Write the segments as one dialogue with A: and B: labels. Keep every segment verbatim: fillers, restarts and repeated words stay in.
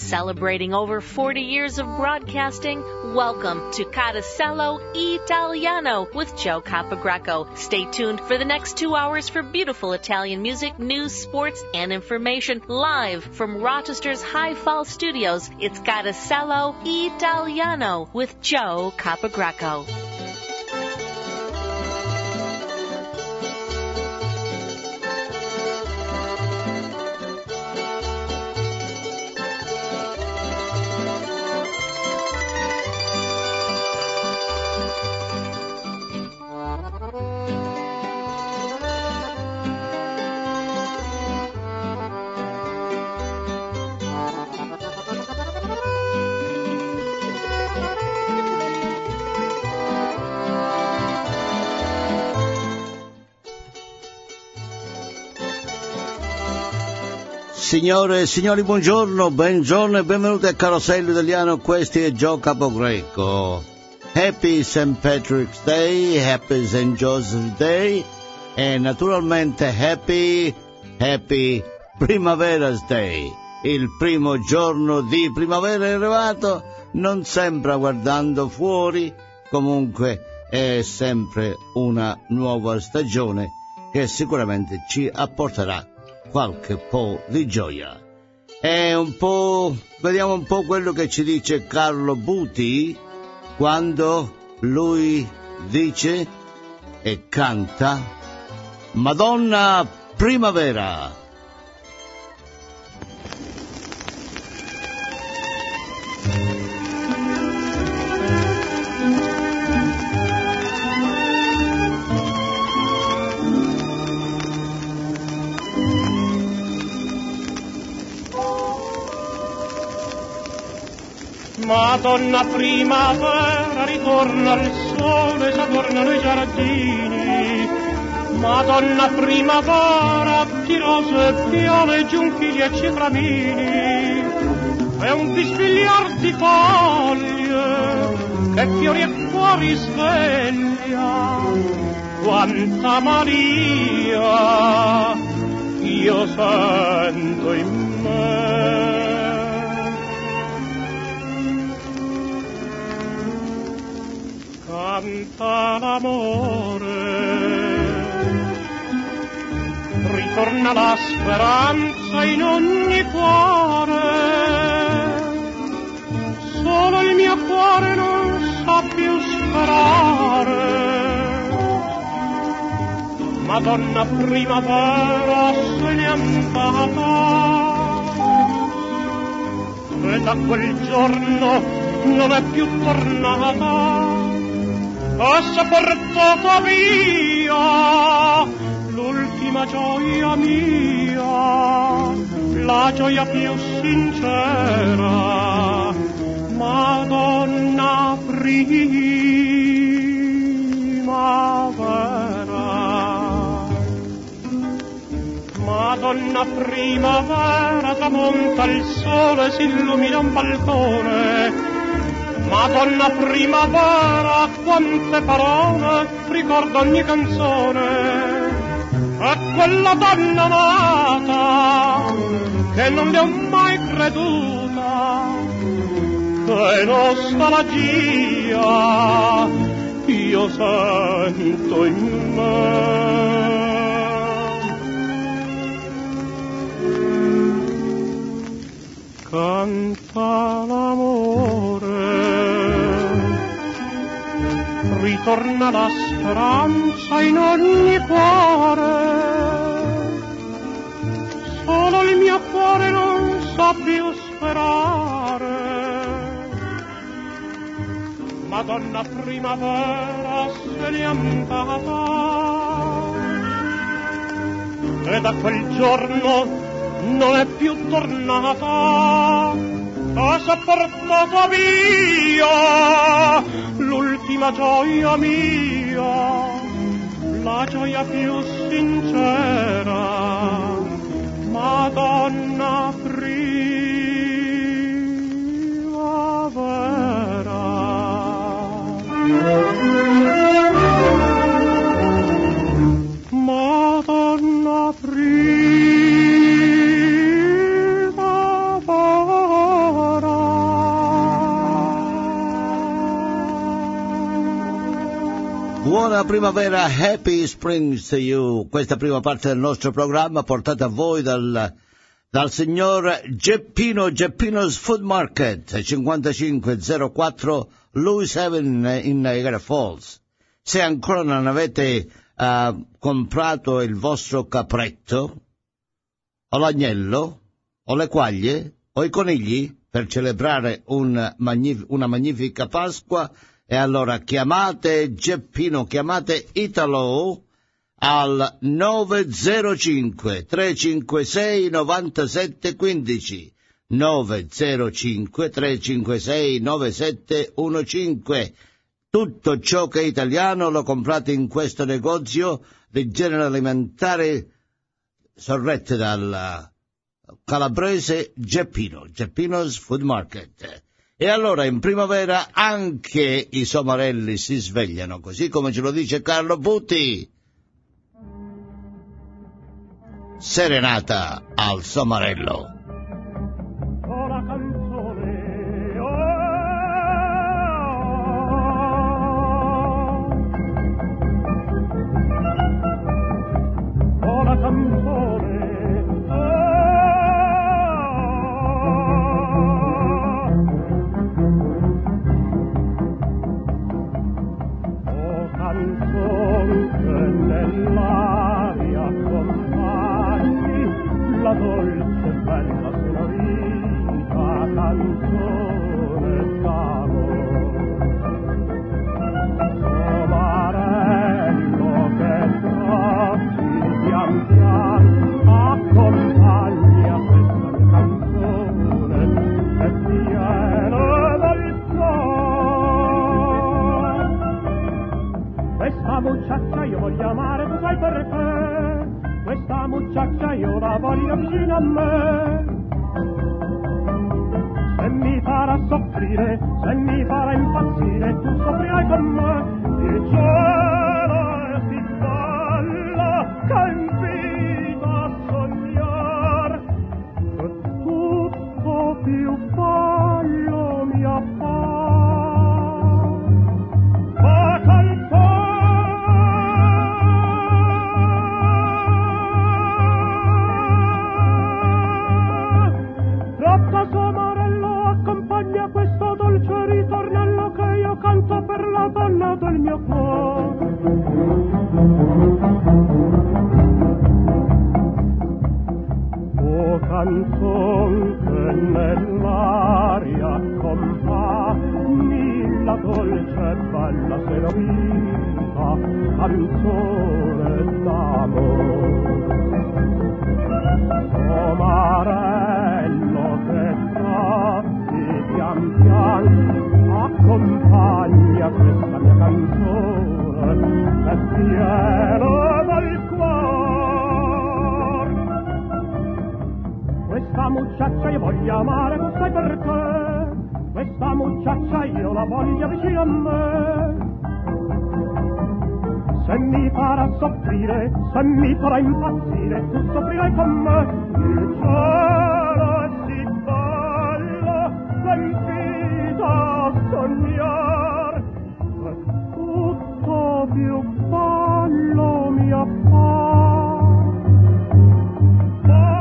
A: Celebrating over forty years of broadcasting, welcome to Carosello Italiano with Joe Capogreco. Stay tuned for the next two hours for beautiful Italian music, news, sports, and information live from Rochester's High Falls Studios. It's Carosello Italiano with Joe Capogreco.
B: Signore e signori, buongiorno, buongiorno e benvenuti a Carosello Italiano. Questo è Joe Capogreco. Happy Saint Patrick's Day, Happy Saint Joseph's Day e naturalmente Happy, Happy Primavera's Day. Il primo giorno di primavera è arrivato, non sempre guardando fuori, comunque è sempre una nuova stagione che sicuramente ci apporterà qualche po' di gioia. E un po', vediamo un po' quello che ci dice Carlo Buti quando lui dice e canta Madonna Primavera.
C: Madonna primavera, ritorna il sole, s'adornano i giardini. Madonna primavera, di rose, viole, giunchili e ciframini. È un bisbigliar di foglie che fiori e fuori sveglia. Quanta Maria io sento in me. Canta l'amore, ritorna la speranza in ogni cuore, solo il mio cuore non sa più sperare. Madonna primavera se n'è andata e da quel giorno non è più tornata. Ha portato via l'ultima gioia mia, la gioia più sincera, Madonna primavera. Madonna primavera, tramonta il sole, si illumina un balcone. Madonna primavera, quante parole, ricordo ogni canzone. A quella donna amata, che non le ho mai creduta, che nostalgia io sento in me. Canta l'amore, ritorna la speranza in ogni cuore, solo il mio cuore non sa più sperare. Madonna primavera se n'è andata e da quel giorno non è più tornata. Ha portato via l'ultima gioia mia, la gioia più sincera, Madonna primavera. Madonna primavera.
B: Buona primavera, happy springs to you. Questa prima parte del nostro programma portata a voi dal, dal signor Geppino, Geppino's Food Market, cinquantacinque zero quattro Louis Avenue in Niagara Falls. Se ancora non avete uh, comprato il vostro capretto, o l'agnello, o le quaglie, o i conigli, per celebrare un magnif- una magnifica Pasqua, e allora chiamate Geppino, chiamate Italo al nove zero cinque tre cinque sei nove sette uno cinque, nove zero cinque tre cinque sei nove sette uno cinque. Tutto ciò che è italiano lo comprate in questo negozio di genere alimentare sorrette dal calabrese Geppino, Geppino's Food Market. E allora in primavera anche i somarelli si svegliano, così come ce lo dice Carlo Butti. Serenata al somarello.
C: Oh, la canzone, oh, oh, la canzone. La dolce bella sonorita canzone d'amore, somarello che tratti pian pian accompagna questa mia canzone e piena del cuore. Questa mucciaccia io voglio amare, tu sai perché? Questa mucciaccia io la voglio vicino a me. Se mi farà soffrire, se mi farà impazzire, tu soffrirai con me. Il cielo è si balla che invita a sognar, e tutto più bello mi appare. Ma canzone somarello accompagna questo dolce ritornello che io canto per la donna del mio cuore. Oh canzon che nell'aria compagni la dolce e bella senorita canzone d'amore. Somarello che tratti pian pian accompagna questa mia canzone è piena del cuore. Questa mucciaccia io voglio amare, tu sai perché? Questa mucciaccia io la voglio vicino a me. Se mi farà soffrire, se mi farà impazzire, tu soffrirai con me. Il cielo è si bello, che invita a sognar, e tutto più bello mi appare. Ma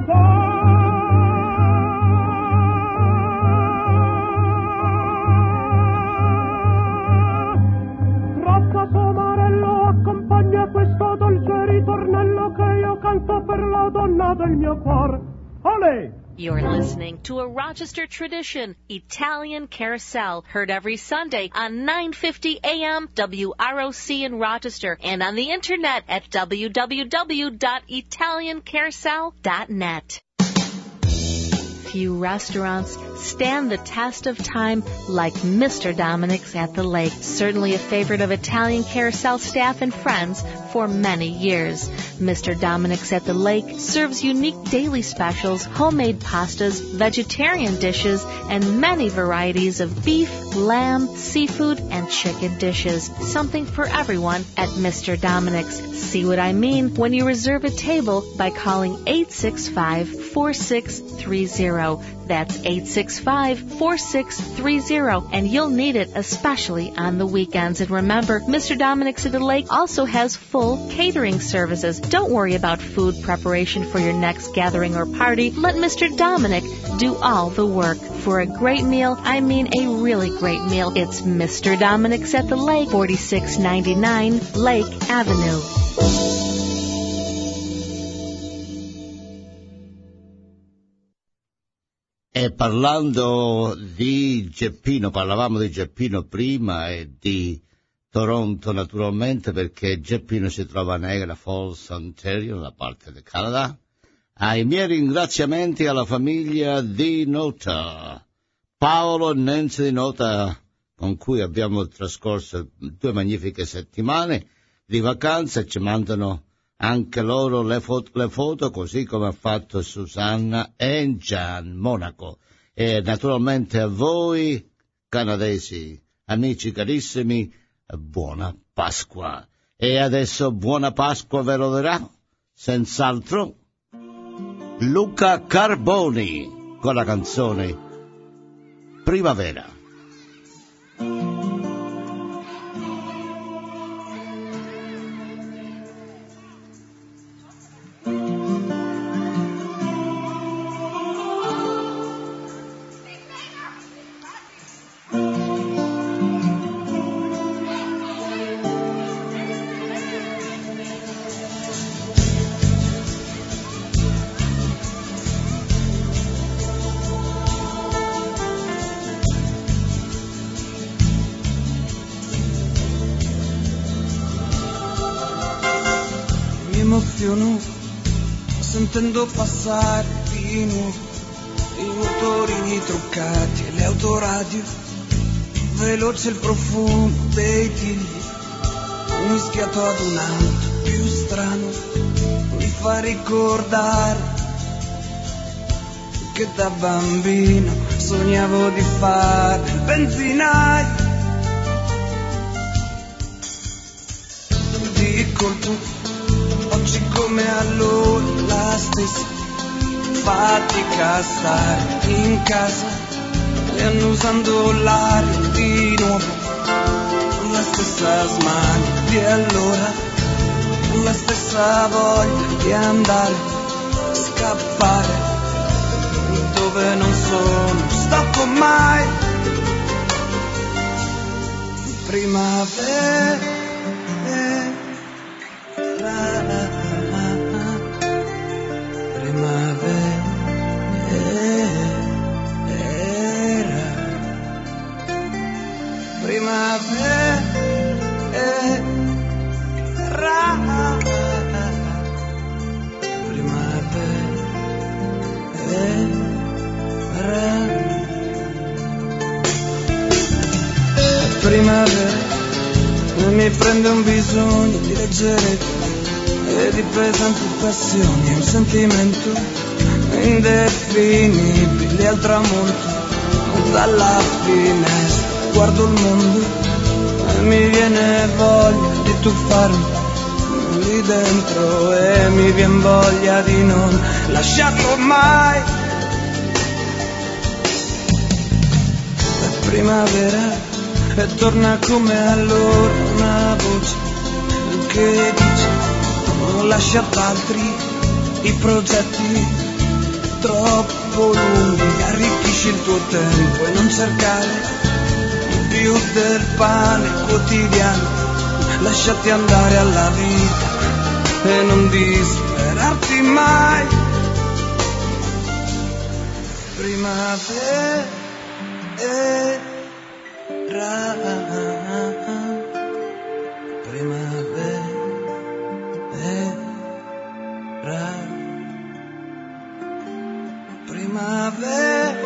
C: troppo somarello accompagna questo dolce ritornello che io canto per la donna del mio cuore. Olè!
A: You're listening to a Rochester tradition, Italian Carousel, heard every Sunday on nine fifty A M W R O C in Rochester and on the internet at w w w dot italian carousel dot net. Few restaurants stand the test of time like Mister Dominic's at the Lake, certainly a favorite of Italian Carousel staff and friends for many years. Mister Dominic's at the Lake serves unique daily specials, homemade pastas, vegetarian dishes, and many varieties of beef, lamb, seafood, and chicken dishes. Something for everyone at Mister Dominic's. See what I mean when you reserve a table by calling eight six five, four six three zero. That's eight six five, four six three zero, and you'll need it especially on the weekends. And remember, Mister Dominic's at the Lake also has full catering services. Don't worry about food preparation for your next gathering or party. Let Mister Dominic do all the work. For a great meal, I mean a really great meal, it's Mister Dominic's at the Lake, forty-six ninety-nine Lake Avenue.
B: E parlando di Geppino, parlavamo di Geppino prima e di Toronto naturalmente, perché Geppino si trova a Niagara Falls, Ontario, nella parte del Canada. Ai miei ringraziamenti alla famiglia Di Nota, Paolo e Nancy Di Nota, con cui abbiamo trascorso due magnifiche settimane di vacanza. Ci mandano anche loro le foto, le foto, così come ha fatto Susanna e Gian Monaco. E naturalmente a voi, canadesi, amici carissimi, buona Pasqua. E adesso buona Pasqua ve lo dirà, senz'altro, Luca Carboni con la canzone Primavera.
D: Sentendo passare di nuovo i motorini truccati e le autoradio, veloce il profumo dei tigli mischiato ad un altro più strano, mi fa ricordare che da bambino sognavo di fare il benzinaio. Di colpo oggi come allora la stessa fatica a stare in casa e annusando l'aria di nuovo, la stessa smania di allora, la stessa voglia di andare, scappare dove non sono stato mai. Primavera primavera, primavera, mi prende un bisogno di leggerezza e di pesanti passioni, un sentimento indefinibile al tramonto. Dalla finestra guardo il mondo e mi viene voglia di tuffarmi lì dentro e mi vien voglia di non lasciarlo mai. È primavera e torna come allora una voce che dice non lascia ad altri i progetti troppo lunghi, arricchisci il tuo tempo e non cercare più del pane quotidiano, lasciati andare alla vita e non disperarti mai. Primavera, primavera, primavera.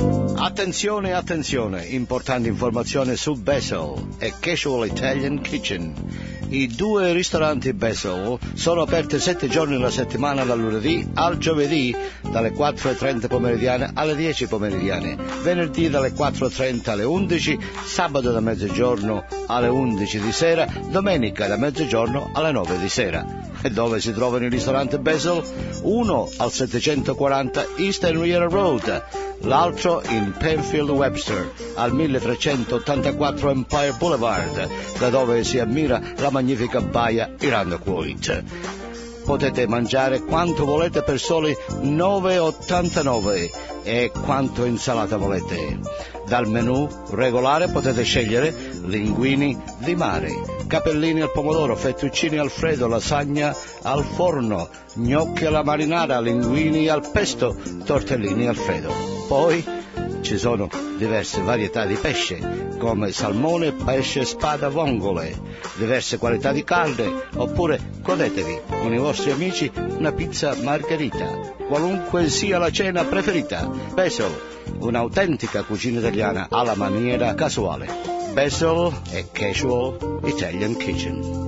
B: Attenzione, attenzione, importante informazione su Basil e Casual Italian Kitchen. I due ristoranti Basil sono aperti sette giorni alla settimana, dal lunedì al giovedì, dalle quattro e trenta pomeridiane alle dieci pomeridiane, venerdì dalle quattro e trenta alle undici, sabato da mezzogiorno alle undici di sera, domenica da mezzogiorno alle nove di sera. E dove si trovano i ristoranti Basil? Uno al settecentoquaranta East Henrietta Road, l'altro in Penfield Webster, al milletrecentottantaquattro Empire Boulevard, da dove si ammira la magnifica baia Irondequoit. Potete mangiare quanto volete per soli nove e ottantanove e quanto insalata volete. Dal menù regolare potete scegliere linguini di mare, capellini al pomodoro, fettuccini al freddo, lasagna al forno, gnocchi alla marinara, linguini al pesto, tortellini al freddo. Poi ci sono diverse varietà di pesce, come salmone, pesce spada, vongole, diverse qualità di carne, oppure godetevi con i vostri amici una pizza margherita, qualunque sia la cena preferita. Basil, un'autentica cucina italiana alla maniera casuale. Basil e Casual Italian Kitchen.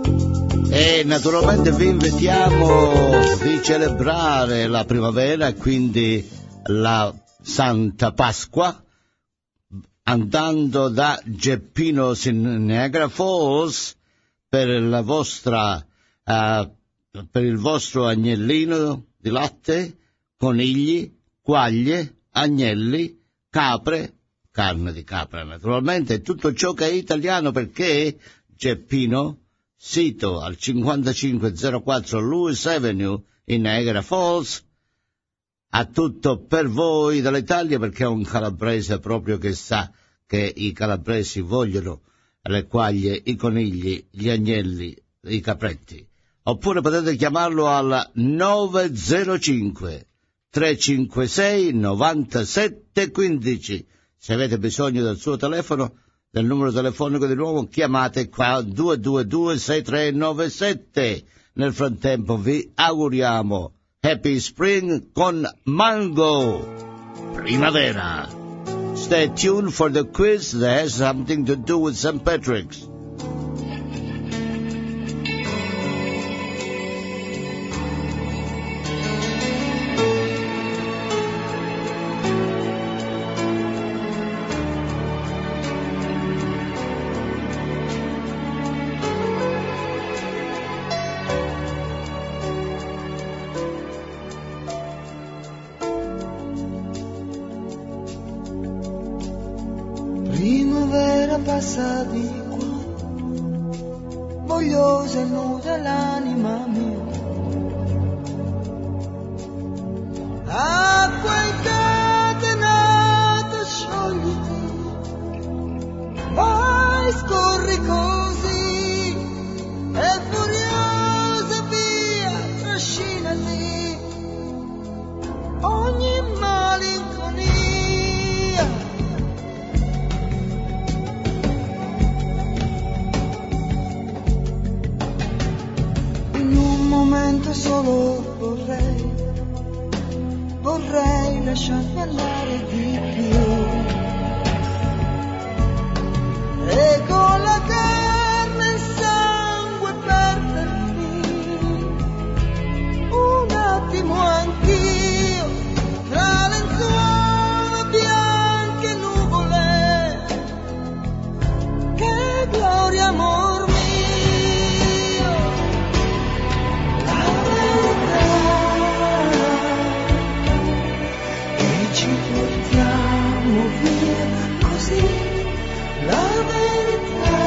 B: E naturalmente vi invitiamo di celebrare la primavera e quindi la Santa Pasqua andando da Geppinos in Niagara Falls per la vostra uh, per il vostro agnellino di latte, conigli, quaglie, agnelli, capre, carne di capra naturalmente, tutto ciò che è italiano, perché Geppino, sito al cinquantacinque zero quattro Lewis Avenue in Niagara Falls, ha tutto per voi dall'Italia, perché è un calabrese proprio che sa che i calabresi vogliono le quaglie, i conigli, gli agnelli, i capretti. Oppure potete chiamarlo al nove zero cinque tre cinque sei nove sette uno cinque. Se avete bisogno del suo telefono, del numero telefonico di nuovo, chiamate qua due due due sei tre nove sette. Nel frattempo vi auguriamo Happy Spring con Mango Primavera. Stay tuned for the quiz that has something to do with Saint Patrick's.
E: Primavera passa di qua, vogliosa e nuda l'anima mia, acqua incatenata sciogliti, vai scorri così, e furiosa via trascinati ogni malinconia. Solo vorrei, vorrei lasciarmi andare di più, e con la carne e il sangue perdermi un attimo anch'io, tra lenzuola bianche e nuvole, che gloria amor mio. La verità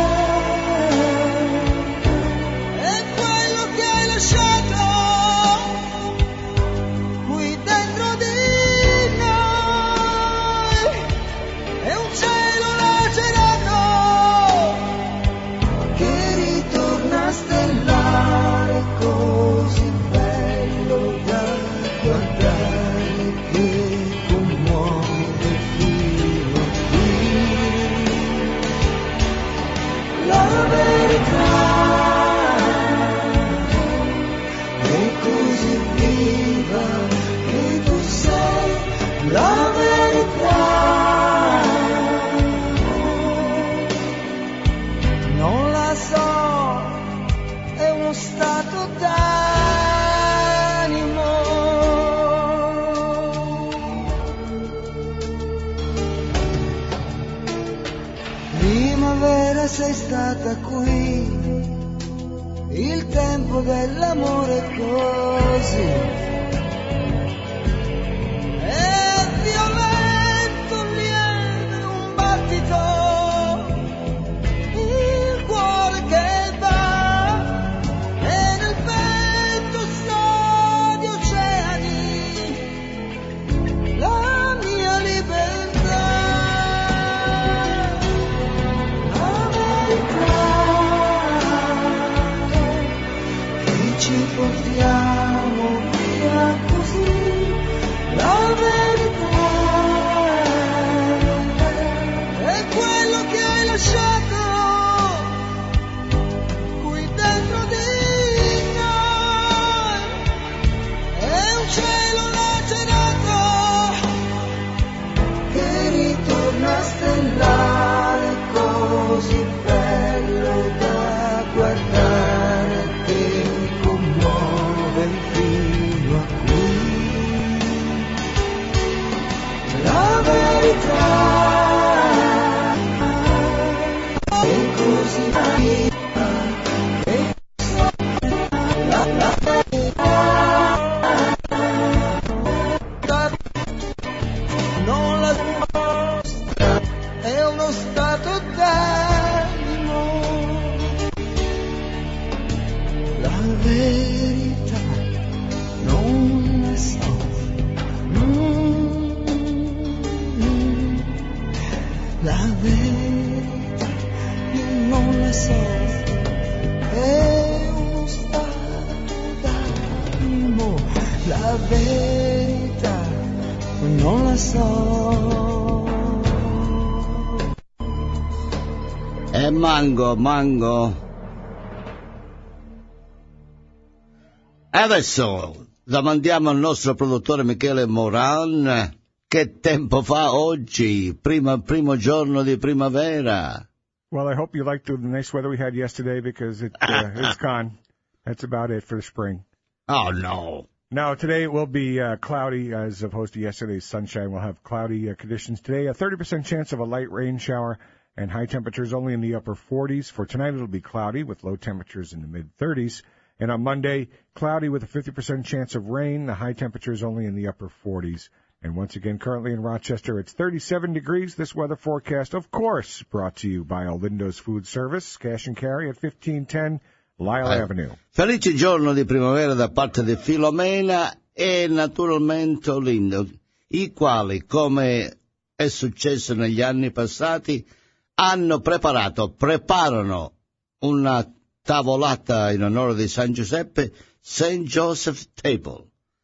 E: è quello che hai lasciato qui dentro di noi, è un cielo lacerato che ritorna a stellare, così bello da guardare, che commuove fino a qui. La verità è così viva che tu sei la verità. non la so, è uno stato d'animo. Primavera, sei stata qui, il tempo dell'amore è così. È violento, lieve, un battito, il cuore che va, e nel vento sa di oceani la mia libertà. Ci portiamo via così, la verità è quello che hai lasciato qui dentro di noi, è un cielo lacerato che ritorna a stellare, così bello da guardare, fino a qui. La verità è così viva, e la, la verità non la dimostra, è uno stato d'animo. La verità non la so, mm, la verità non la so, è uno stato d'animo. La verità non la so.
B: E mango, mango. E adesso domandiamo al nostro produttore Michele Moran che tempo fa oggi, prima, primo giorno di primavera.
F: Well, I hope you liked the nice weather we had yesterday because it, uh, it's gone. That's about it for the spring.
B: Oh, no.
F: No, today it will be uh, cloudy as opposed to yesterday's sunshine. We'll have cloudy uh, conditions today, a thirty percent chance of a light rain shower, and high temperatures only in the upper forties. For tonight, it'll be cloudy with low temperatures in the mid-thirties. And on Monday, cloudy with a fifty percent chance of rain. The high temperature is only in the upper forties. And once again, currently in Rochester, it's thirty-seven degrees. This weather forecast, of course, brought to you by Olindo's Food Service, cash and carry at fifteen ten Lyle eh. Avenue.
B: Felice giorno di primavera da parte di Filomena e naturalmente Olindo, i quali, come è successo negli anni passati, hanno preparato, preparano una tavolata in onore di San Giuseppe, Saint Joseph Table.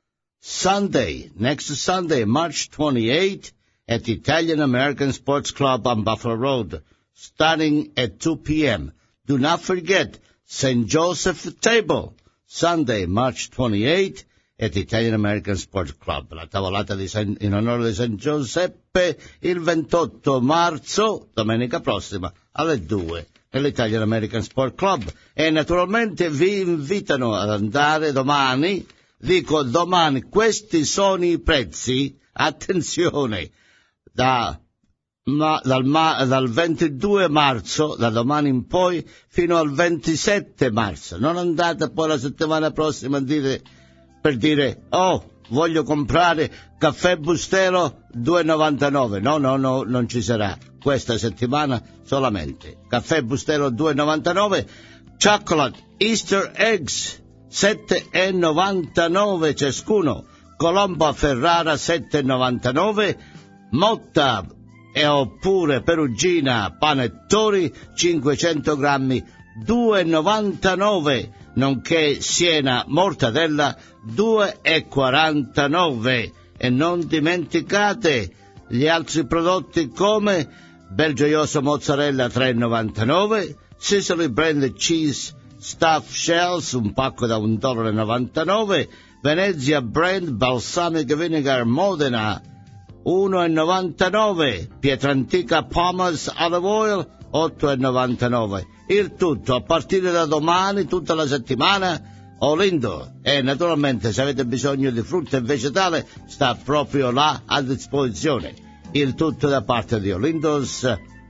B: Sunday, next Sunday, March twenty-eighth, at the Italian American Sports Club on Buffalo Road, starting at two p.m. Do not forget, Saint Joseph Table, Sunday, March twenty-eighth, at the Italian American Sports Club. La tavolata di San, in onore di San Giuseppe, il ventotto marzo, domenica prossima, alle due. Nell'Italian American Sport Club, e naturalmente vi invitano ad andare domani, dico domani, questi sono i prezzi, attenzione, da, ma, dal, ma, dal ventidue marzo, da domani in poi, fino al ventisette marzo, non andate poi la settimana prossima a dire, per dire, oh, voglio comprare caffè Bustelo due e novantanove, no, no, no, non ci sarà. Questa settimana solamente. Caffè Bustelo due e novantanove, Chocolate Easter Eggs sette e novantanove ciascuno, Colombo a Ferrara sette e novantanove, Motta e oppure Perugina Panettori cinquecento grammi due e novantanove, nonché Siena Mortadella due e quarantanove. E non dimenticate gli altri prodotti come Belgioioso Mozzarella tre e novantanove, Sicily Brand Cheese Stuffed Shells, un pacco da un dollaro e novantanove, Venezia Brand Balsamic Vinegar Modena uno e novantanove, Pietrantica Palmer's Olive Oil otto e novantanove. Il tutto a partire da domani, tutta la settimana, Olindo. E naturalmente se avete bisogno di frutta e vegetale sta proprio là a disposizione. Il tutto da parte di Olindo's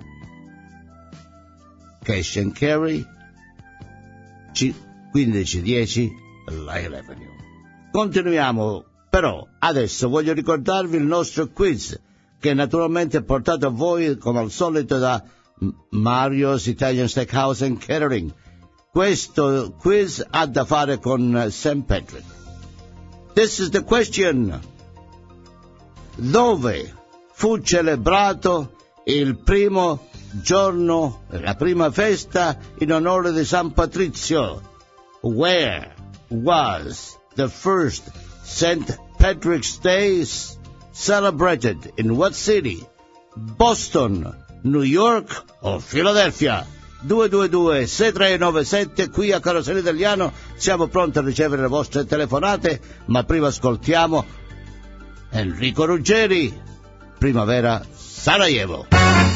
B: Cash and Carry, quindici dieci Lyle Avenue. Continuiamo, però adesso voglio ricordarvi il nostro quiz, che naturalmente è portato a voi come al solito da Mario's Italian Steakhouse and Catering. Questo quiz ha da fare con Saint Patrick. This is the question. Dove fu celebrato il primo giorno, la prima festa in onore di San Patrizio? Where was the first Saint Patrick's Day celebrated? In what city? Boston, New York o Philadelphia? due due due sei tre nove sette, qui a Carosello Italiano siamo pronti a ricevere le vostre telefonate, ma prima ascoltiamo Enrico Ruggeri, Primavera Sarajevo.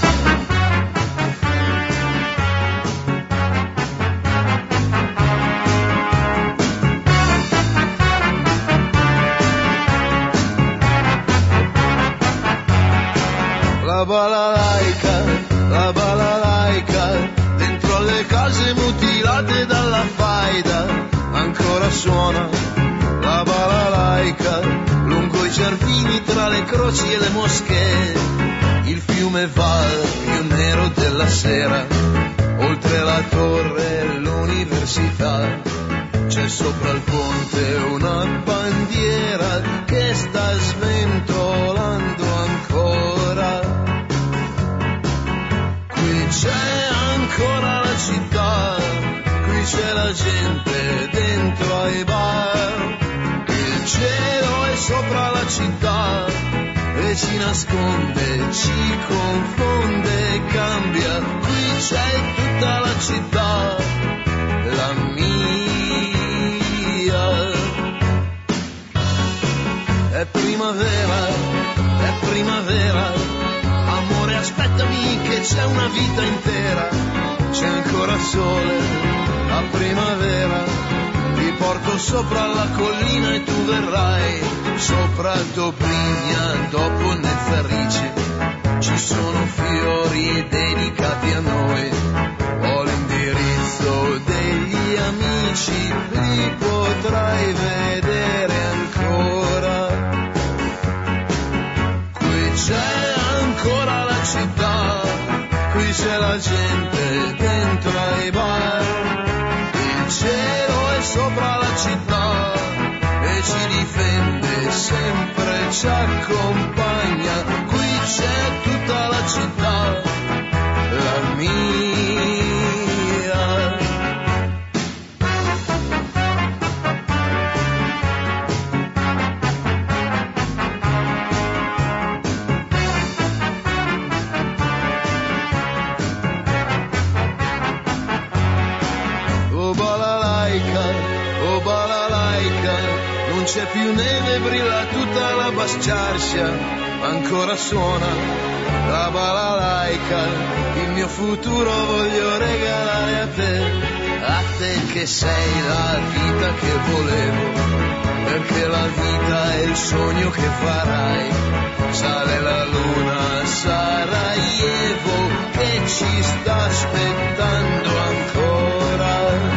G: La balalaica, la balalaica, dentro alle case mutilate dalla faida, ancora suona la balalaica, lungo i giardini tra le croci e le moschee, il fiume Val più nero della sera, oltre la torre e l'università, c'è sopra il ponte una bandiera che sta sventolando ancora. C'è ancora la città, qui c'è la gente dentro ai bar, il cielo è sopra la città e ci nasconde, ci confonde, cambia, qui c'è tutta la città, la mia. È primavera, è primavera, amore aspettami che c'è una vita intera, c'è ancora sole a primavera, ti porto sopra la collina e tu verrai sopra Dobrigna, dopo Nezzarice, ci sono fiori dedicati a noi, ho l'indirizzo degli amici, li potrai vedere ancora, qui c'è ancora la città, qui c'è la gente dentro ai bar, il cielo è sopra la città e ci difende, sempre ci accompagna, qui c'è tutta la città, la mia. Non c'è più neve, brilla tutta la Basciarcia, ancora suona la balalaica, il mio futuro voglio regalare a te, a te che sei la vita che volevo, perché la vita è il sogno che farai, sale la luna a Sarajevo che ci sta aspettando ancora,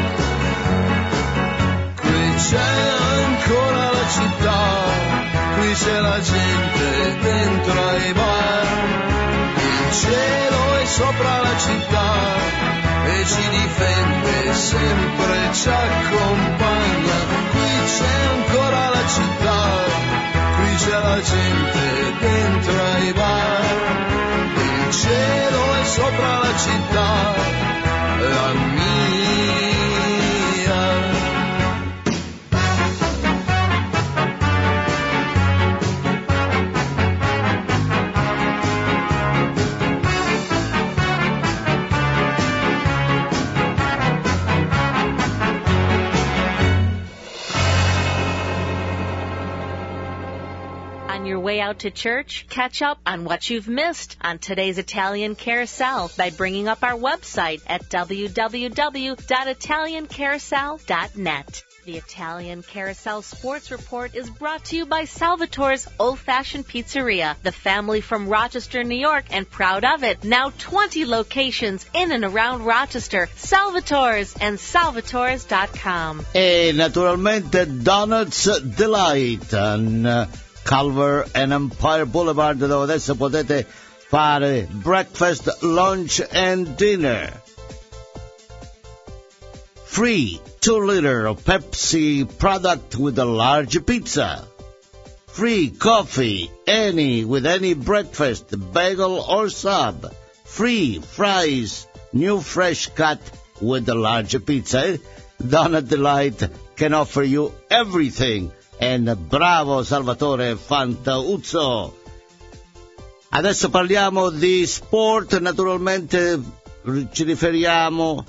G: qui c'è ancora la città, qui c'è la gente dentro ai bar, il cielo è sopra la città e ci difende, sempre ci accompagna, qui c'è ancora la città, qui c'è la gente dentro ai bar, il cielo è sopra la città, la mia.
A: On your way out to church, catch up on what you've missed on today's Italian Carousel by bringing up our website at w w w dot italian carousel dot net. The Italian Carousel Sports Report is brought to you by Salvatore's Old Fashioned Pizzeria, the family from Rochester, New York, and proud of it. Now twenty locations in and around Rochester. Salvatore's and salvatores dot com.
B: E naturalmente Donuts Delight on Culver and Empire Boulevard, dove adesso potete fare breakfast, lunch and dinner. Free two liter of Pepsi product with a large pizza. Free coffee, any with any breakfast, bagel or sub. Free fries, new fresh cut with a large pizza. Donut Delight can offer you everything. And bravo Salvatore Fantauzzo. Adesso parliamo di sport, naturalmente ci riferiamo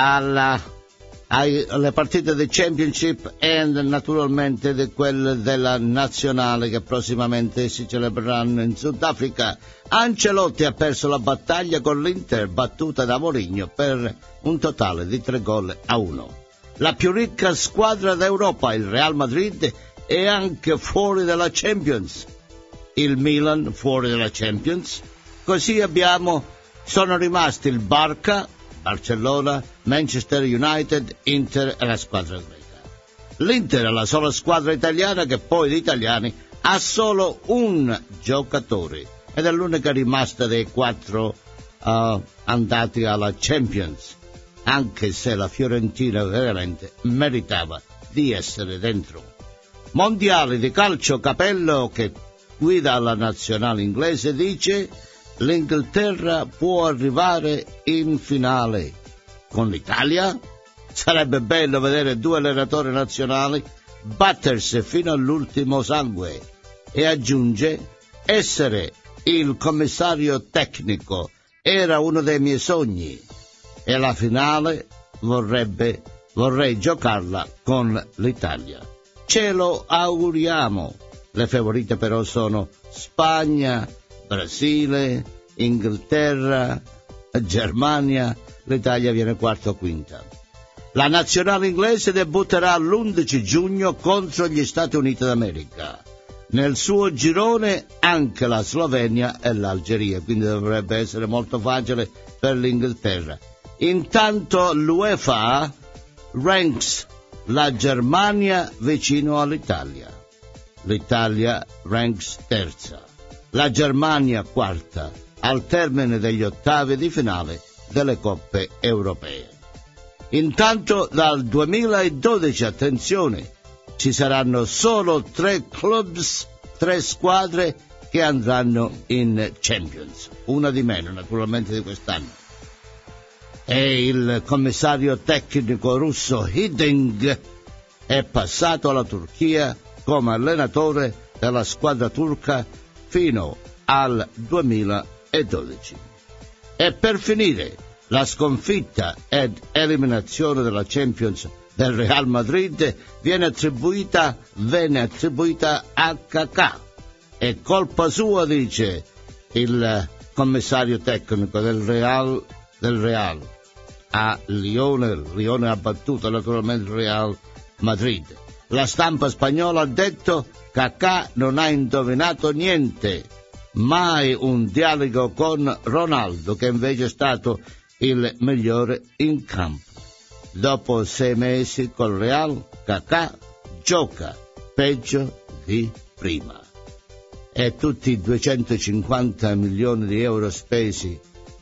B: alla alle partite del Championship e naturalmente di quelle della nazionale che prossimamente si celebreranno in Sudafrica. Ancelotti ha perso la battaglia con l'Inter, battuta da Mourinho per un totale di tre gol a uno. La più ricca squadra d'Europa, il Real Madrid, è anche fuori dalla Champions. Il Milan fuori dalla Champions. Così abbiamo, sono rimasti il Barca, Barcellona, Manchester United, Inter e la squadra greca. L'Inter è la sola squadra italiana che poi di italiani ha solo un giocatore ed è l'unica rimasta dei quattro uh, andati alla Champions, anche se la Fiorentina veramente meritava di essere dentro. Mondiale di calcio, Capello, che guida la nazionale inglese, dice: l'Inghilterra può arrivare in finale con l'Italia. Sarebbe bello vedere due allenatori nazionali battersi fino all'ultimo sangue. E aggiunge: essere il commissario tecnico era uno dei miei sogni e la finale vorrebbe, vorrei giocarla con l'Italia. Ce lo auguriamo. Le favorite però sono Spagna, Brasile, Inghilterra, Germania. L'Italia viene quarta o quinta. La nazionale inglese debutterà l'undici giugno contro gli Stati Uniti d'America. Nel suo girone anche la Slovenia e l'Algeria, quindi dovrebbe essere molto facile per l'Inghilterra. Intanto l'UEFA ranks la Germania vicino all'Italia. L'Italia ranks terza. La Germania quarta, al termine degli ottavi di finale delle coppe europee. Intanto dal duemiladodici, attenzione, ci saranno solo tre clubs, tre squadre che andranno in Champions, una di meno naturalmente di quest'anno. E il commissario tecnico russo Hiddink è passato alla Turchia come allenatore della squadra turca fino al duemiladodici. E per finire, la sconfitta ed eliminazione della Champions del Real Madrid viene attribuita, venne attribuita a Kakà. È colpa sua, dice il commissario tecnico del Real, del Real a Lione. Il Lione ha battuto naturalmente il Real Madrid. La stampa spagnola ha detto: Kakà non ha indovinato niente, mai un dialogo con Ronaldo, che invece è stato il migliore in campo. Dopo sei mesi col Real, Kakà gioca peggio di prima. E tutti i duecentocinquanta milioni di euro spesi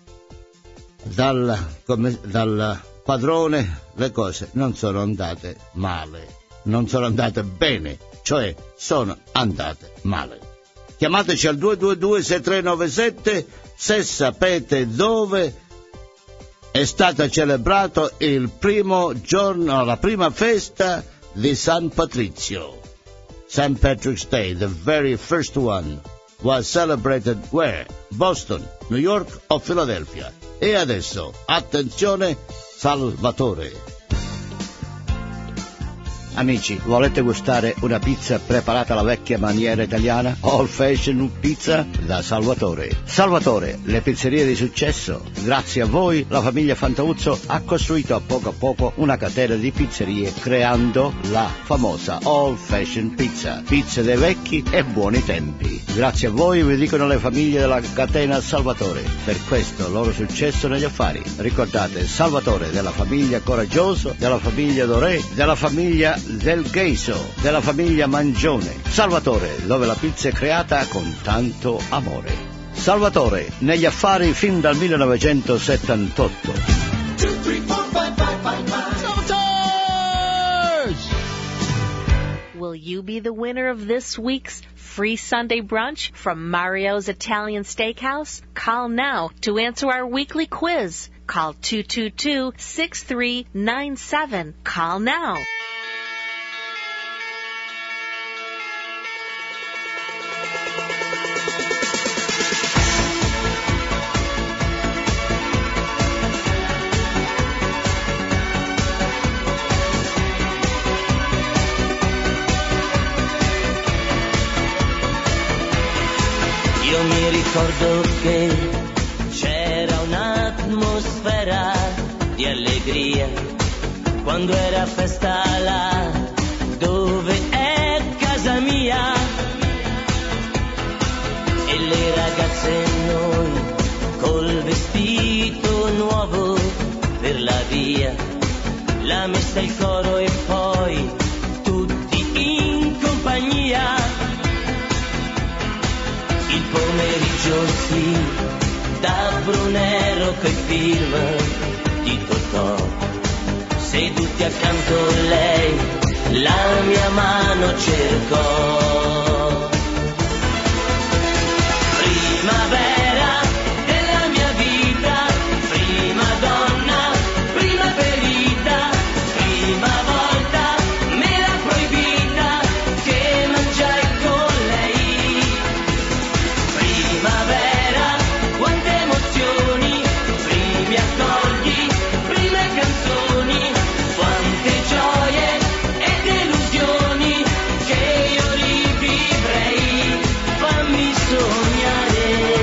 B: dal, come, dal padrone, le cose non sono andate male, non sono andate bene, cioè sono andate male. Chiamateci al due due due sei tre nove sette se sapete dove è stato celebrato il primo giorno, la prima festa di San Patrizio. Saint Patrick's Day, the very first one, was celebrated where? Boston, New York o Philadelphia? E adesso, attenzione, Salvatore. Amici, volete gustare una pizza preparata alla vecchia maniera italiana? Old Fashion Pizza da Salvatore. Salvatore, le pizzerie di successo. Grazie a voi la famiglia Fantauzzo ha costruito a poco a poco una catena di pizzerie creando la famosa Old Fashion Pizza. Pizze dei vecchi e buoni tempi. Grazie a voi vi dicono le famiglie della catena Salvatore. Per questo loro successo negli affari. Ricordate Salvatore della famiglia Coraggioso, della famiglia Doré, della famiglia Del Gheiso, della famiglia Mangione. Salvatore, dove la pizza è creata con tanto amore. Salvatore, negli affari fin dal millenovecentosettantotto.
G: Two, three, four, five, five, five, five.
B: Salvatores!
A: Will you be the winner of this week's free Sunday brunch from Mario's Italian Steakhouse? Call now to answer our weekly quiz. Call two two two, six three nine seven. Call now.
H: Io mi ricordo che c'era un'atmosfera di allegria quando era festa là dove è casa mia e le ragazze e noi col vestito nuovo per la via, la messa il coro e poi tutti in compagnia. Il pomeriggio sì, da Brunero coi film di Totò, seduti accanto a lei, la mia mano cercò. Primavera della mia vita, prima donna, prima ferita, prima volta me l'ha proibita che mangiai con lei. Primavera, quante emozioni, primi accordi, prime canzoni, quante gioie e delusioni che io rivivrei, fammi sognare.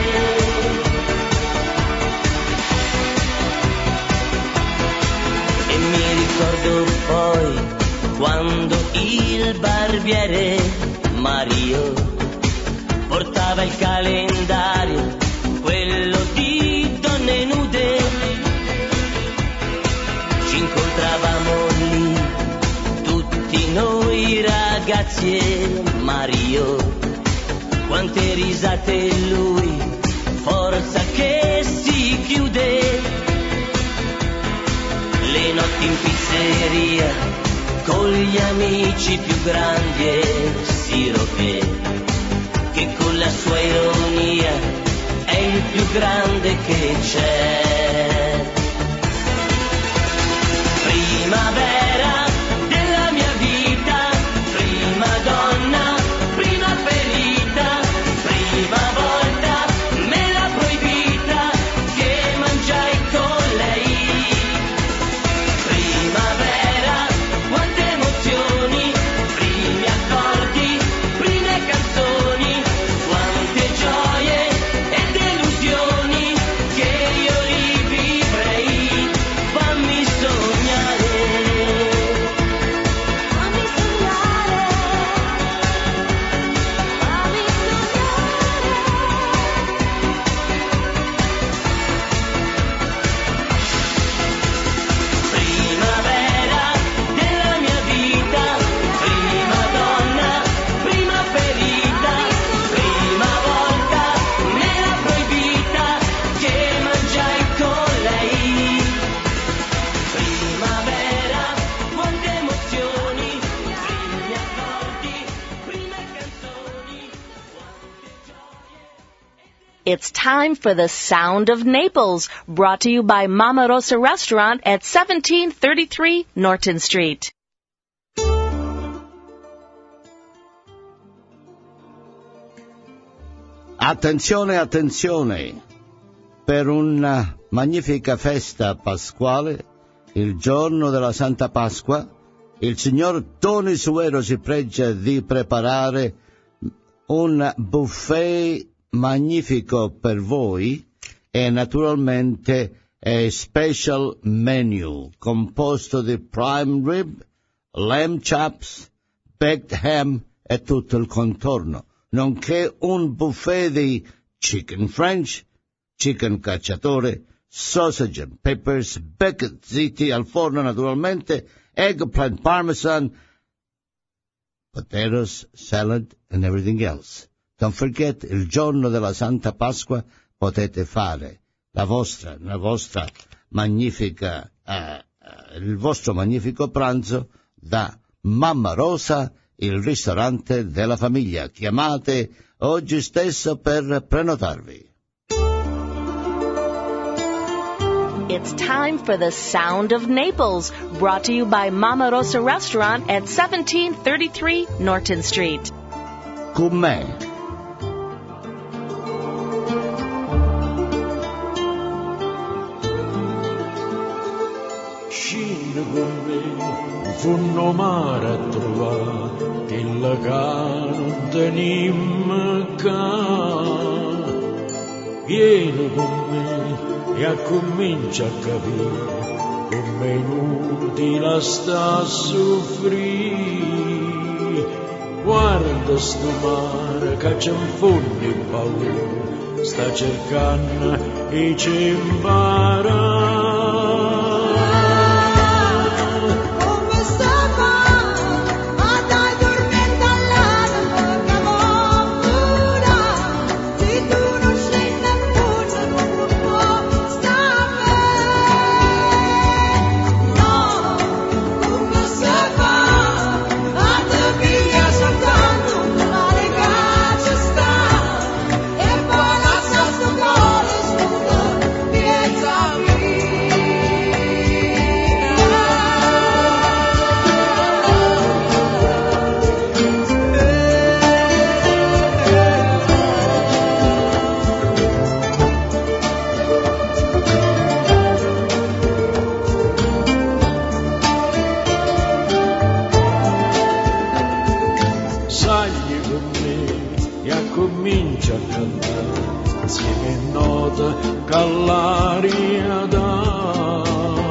H: E mi ricordo poi quando il barbiere Mario portava il calendario, quello di donne nude. Ci incontravamo lì, tutti noi ragazzi e Mario. Quante risate lui, forza che si chiude. Le notti in pizzeria, con gli amici più grandi e Sirope, che con la sua ironia è il più grande che c'è. Primavera della mia vita, prima donna, prima ferita, prima volta me l'ha proibita che mangiai con lei. Primavera, quante emozioni, primi accordi, prime canzoni, quante gioie e delusioni che io rivivrei, fammi sognare, fammi sognare, fammi sognare. Primavera della mia vita, prima donna, prima ferita, prima volta me l'ha proibita che mangiai con lei. Primavera, quante emozioni, primi accordi, prime canzoni, quante gioie.
A: It's time for the Sound of Naples, brought to you by Mama Rosa Restaurant at seventeen thirty-three Norton Street.
B: Attenzione, attenzione! Per una magnifica festa pasquale, il giorno della Santa Pasqua, il signor Tony Suero si pregia di preparare un buffet magnifico per voi e naturalmente è special menu composto di prime rib, lamb chops, baked ham e tutto il contorno, nonché un buffet di chicken French, chicken cacciatore, sausage and peppers, bacon ziti al forno naturalmente, eggplant parmesan, potatoes, salad and everything else. Don't forget, il giorno della Santa Pasqua potete fare la vostra, la vostra magnifica, uh, il vostro magnifico pranzo da Mamma Rosa, il ristorante della famiglia. Chiamate oggi stesso per prenotarvi.
A: It's time for the Sound of Naples, brought to you by Mama Rosa Restaurant at seventeen thirty-three Norton Street.
B: Con me.
I: Scende con me, funno mare a trovare, che la che non tenim ca. Vieni con me e accomincia a capire come inutile sta a soffrire. Guarda sto mare che c'è un fondo in paura, sta cercando e ci impara. All'aria da,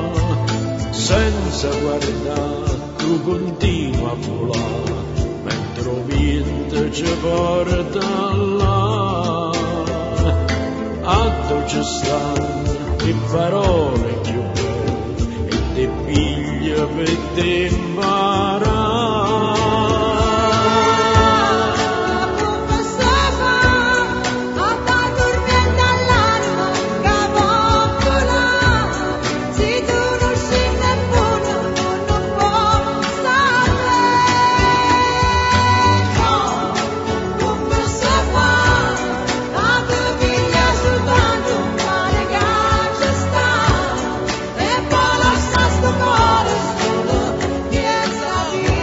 I: senza guardare, tu continua a volare, mentre il vento ci porta là. A tu ci stanno le parole più belle e te piglia per te imparare.
J: Piazza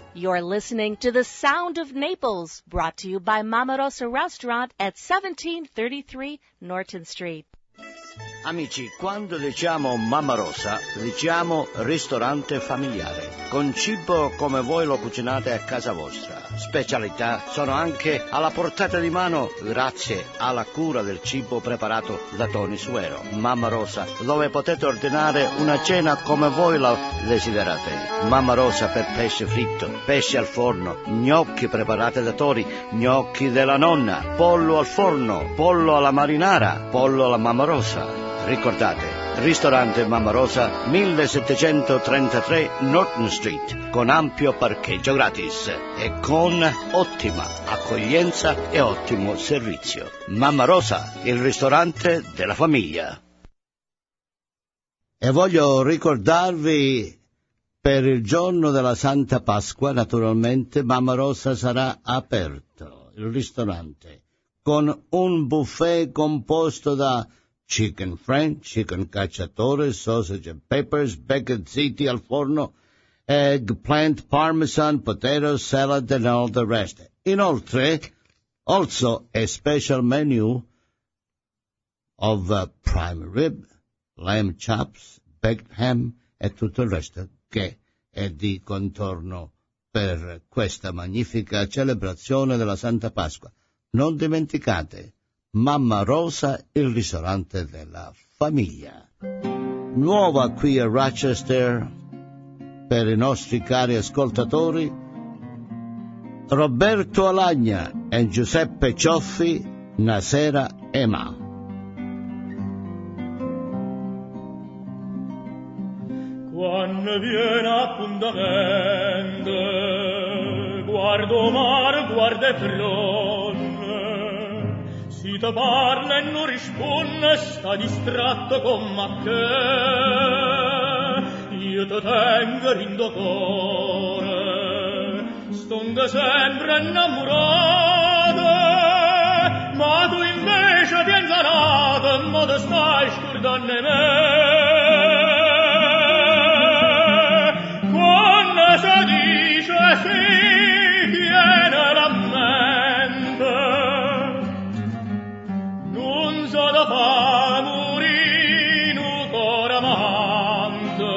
A: You're listening to The Sound of Naples, brought to you by Mama Rosa Restaurant at seventeen thirty-three Norton Street.
B: Amici, quando diciamo Mamma Rosa, diciamo ristorante familiare, con cibo come voi lo cucinate a casa vostra. Specialità sono anche alla portata di mano grazie alla cura del cibo preparato da Tony Suero. Mamma Rosa, dove potete ordinare una cena come voi la desiderate. Mamma Rosa per pesce fritto, pesce al forno, gnocchi preparati da Tori, gnocchi della nonna, pollo al forno, pollo alla marinara, pollo alla Mamma Rosa. Ricordate, ristorante Mamma Rosa, millesettecentotrentatré Norton Street, con ampio parcheggio gratis e con ottima accoglienza e ottimo servizio. Mamma Rosa, il ristorante della famiglia. E voglio ricordarvi, per il giorno della Santa Pasqua, naturalmente, Mamma Rosa sarà aperto, il ristorante, con un buffet composto da chicken French, chicken cacciatore, sausage and peppers, bacon ziti al forno, eggplant, parmesan, potatoes, salad and all the rest. Inoltre, also a special menu of uh, prime rib, lamb chops, baked ham e tutto il resto che è di contorno per questa magnifica celebrazione della Santa Pasqua. Non dimenticate, Mamma Rosa, il ristorante della famiglia. Nuova qui a Rochester, per i nostri cari ascoltatori, Roberto Alagna e Giuseppe Cioffi, Nasera Ema.
C: Quando viene appuntamento, guardo mar, guarda tron, si te parla e non risponde, sta distratto con ma che io te tengo in do cuore, stonde sempre innamorata, ma tu invece ti inzanata, ma te stai scordando me. Quando si dice sì, viene la mente, non so da fa morire cuore amante,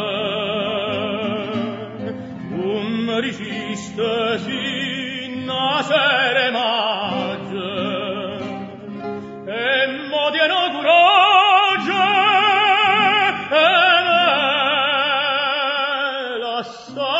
C: non mi resiste sin a sere magge, e mo tieno coraggio, e me la sta.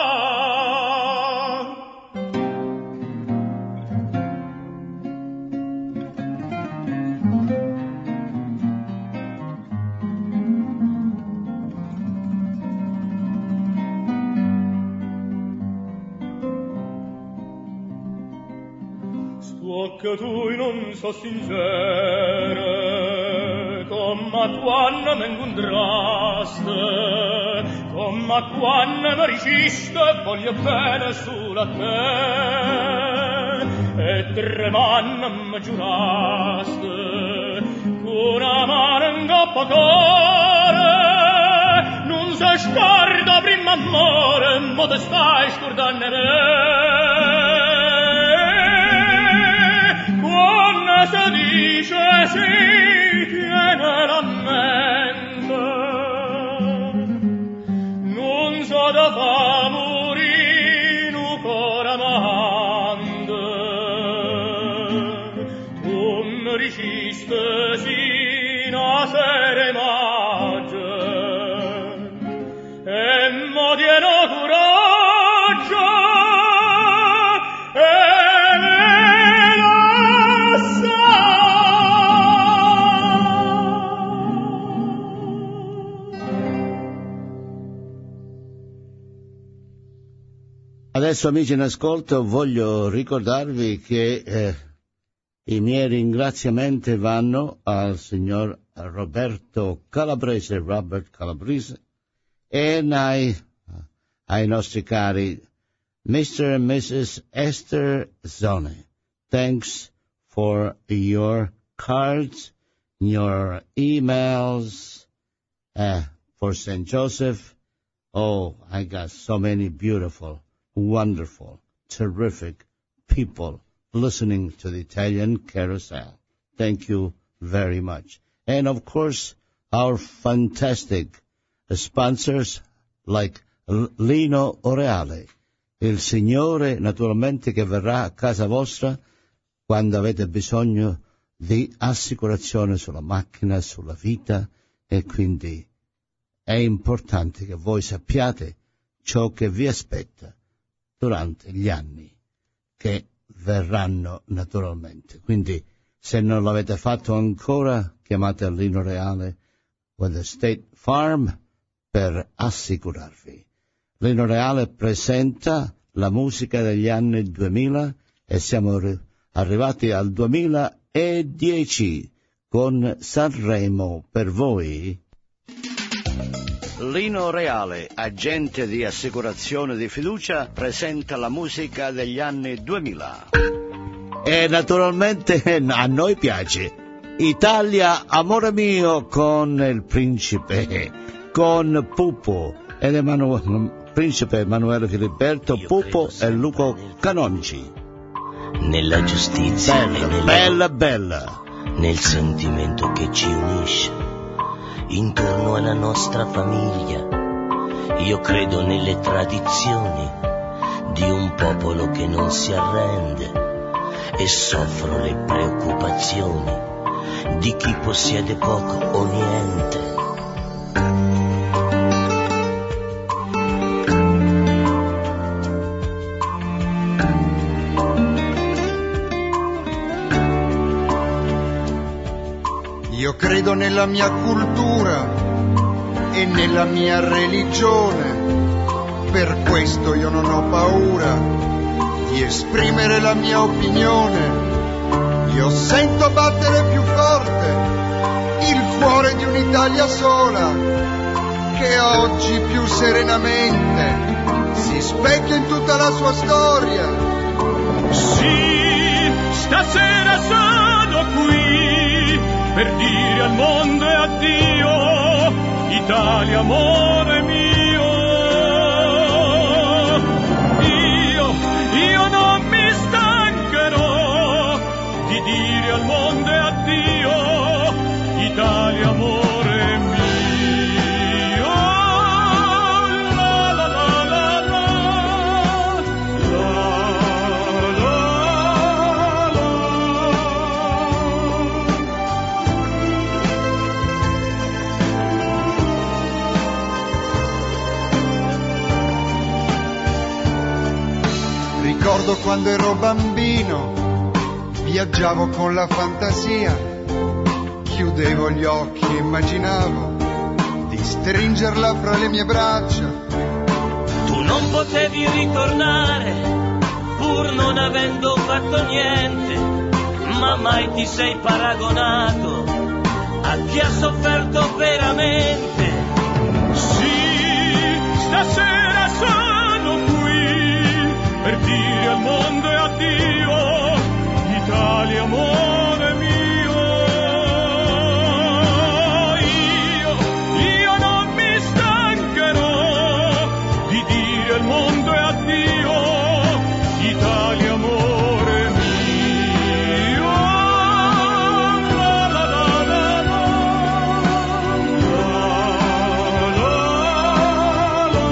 C: Che tu non so sincere, come quando mi incontraste, come quando mi resiste, voglio bene sulla te, e tremando mi giuraste, con una mano in coppa cuore, non si scorda prima amore, ma te stai scordando me. Quando si dice sì, tiene la mente, non so da fa morire un cuore amante, tu mi resiste sino a sere magge, e mo tieno coraggio, e
B: adesso, amici in ascolto, voglio ricordarvi che eh, i miei ringraziamenti vanno al signor Roberto Calabrese, Robert Calabrese, e ai, ai nostri cari mister and missus Esther Zone. Thanks for your cards, your emails, uh, for Saint Joseph. Oh, I got so many beautiful wonderful, terrific people listening to the Italian Carousel. Thank you very much. And of course, our fantastic sponsors like Lino Oreale, il signore naturalmente che verrà a casa vostra quando avete bisogno di assicurazione sulla macchina, sulla vita, e quindi è importante che voi sappiate ciò che vi aspetta durante gli anni che verranno naturalmente. Quindi se non l'avete fatto ancora, chiamate Lino Reale with the State Farm per assicurarvi. Lino Reale presenta la musica degli anni duemila e siamo arrivati al duemiladieci con Sanremo per voi. Lino Reale, agente di assicurazione di fiducia, presenta la musica degli anni duemila. E naturalmente a noi piace. Italia, amore mio, con il principe, con Pupo ed Emanuele, principe Emanuele Filiberto, Pupo e Luco Canonci.
H: Nella giustizia,
B: bella,
H: nella...
B: bella, bella,
H: nel sentimento che ci unisce intorno alla nostra famiglia. Io credo nelle tradizioni di un popolo che non si arrende e soffro le preoccupazioni di chi possiede poco o niente.
J: Io credo nella mia cultura e nella mia religione, per questo io non ho paura di esprimere la mia opinione. Io sento battere più forte il cuore di un'Italia sola, che oggi più serenamente si specchia in tutta la sua storia.
C: Sì, stasera sono qui per dire al mondo e addio, Italia amore mio. Io, io non mi stancherò di dire al mondo e addio, Italia amore mio. La la la la la, la la la.
J: Ricordo quando ero bambino, viaggiavo con la fantasia, chiudevo gli occhi e immaginavo di stringerla fra le mie braccia.
H: Tu non potevi ritornare, pur non avendo fatto niente, ma mai ti sei paragonato a chi ha sofferto veramente.
C: Sì, stasera sono qui per dire al mondo e addio, Italia amore mio. Io, io non mi stancherò di dire al mondo e addio, Italia amore mio. La la la la la, la la la.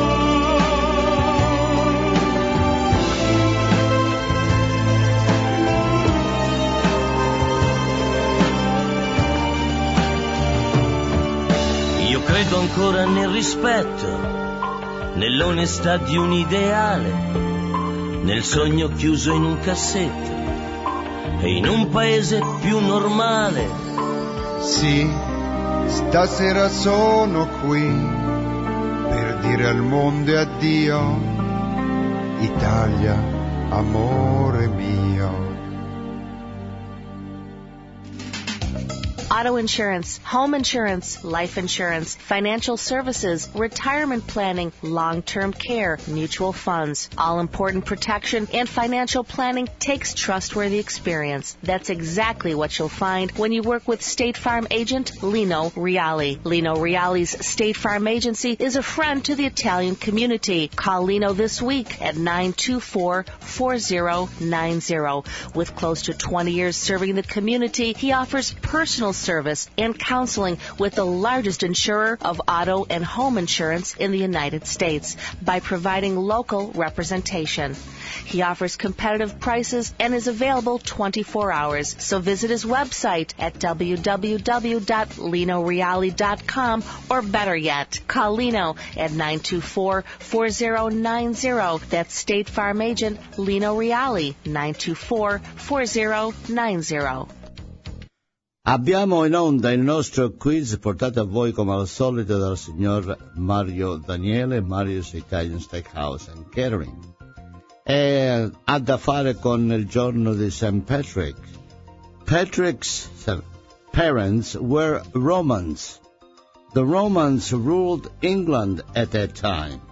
H: Io credo ancora nel rispetto, nell'onestà di un ideale, nel sogno chiuso in un cassetto e in un paese più normale.
J: Sì, stasera sono qui per dire al mondo e addio, Italia, amore mio.
A: auto insurance, home insurance, life insurance, financial services, retirement planning, long-term care, mutual funds. All-important protection and financial planning takes trustworthy experience. That's exactly what you'll find when you work with State Farm agent Lino Reali. Lino Reali's State Farm agency is a friend to the Italian community. Call Lino this week at nine two four, four zero nine zero. With close to twenty years serving the community, he offers personal service and counseling with the largest insurer of auto and home insurance in the United States by providing local representation. He offers competitive prices and is available twenty-four hours. So visit his website at w w w dot lino reali dot com, or better yet, call Lino at nine two four, four zero nine zero. That's State Farm agent Lino Reali, nine two four, four zero nine zero.
B: Abbiamo in onda il nostro quiz portato a voi come al solito dal signor Mario Daniele, Mario's Italian Steakhouse and Catering. E ha da fare con il giorno di Saint Patrick. Patrick's parents were Romans. The Romans ruled England at that time.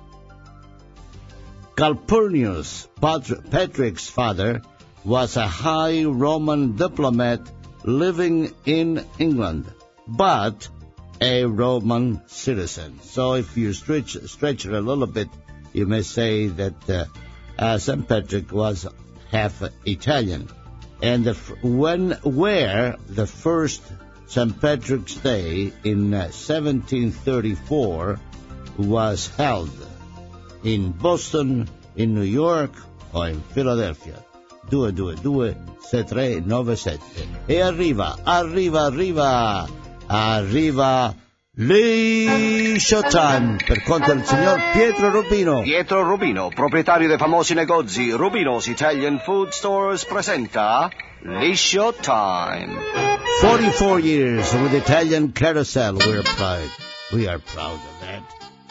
B: Calpurnius, Patrick's father, was a high Roman diplomat living in England, but a Roman citizen. So if you stretch, stretch it a little bit, you may say that uh, uh, Saint Patrick was half Italian. And the, when, where the first Saint Patrick's Day in uh, seventeen thirty-four was held, in Boston, in New York, or in Philadelphia. due due due sei tre nove sette. E arriva, arriva, arriva, arriva Lee Showtime per conto del signor Pietro Rubino.
K: Pietro Rubino, proprietario dei famosi negozi Rubino's Italian Food Stores, presenta Lee Showtime.
B: forty-four years with Italian Carousel. We're proud. We are proud of that.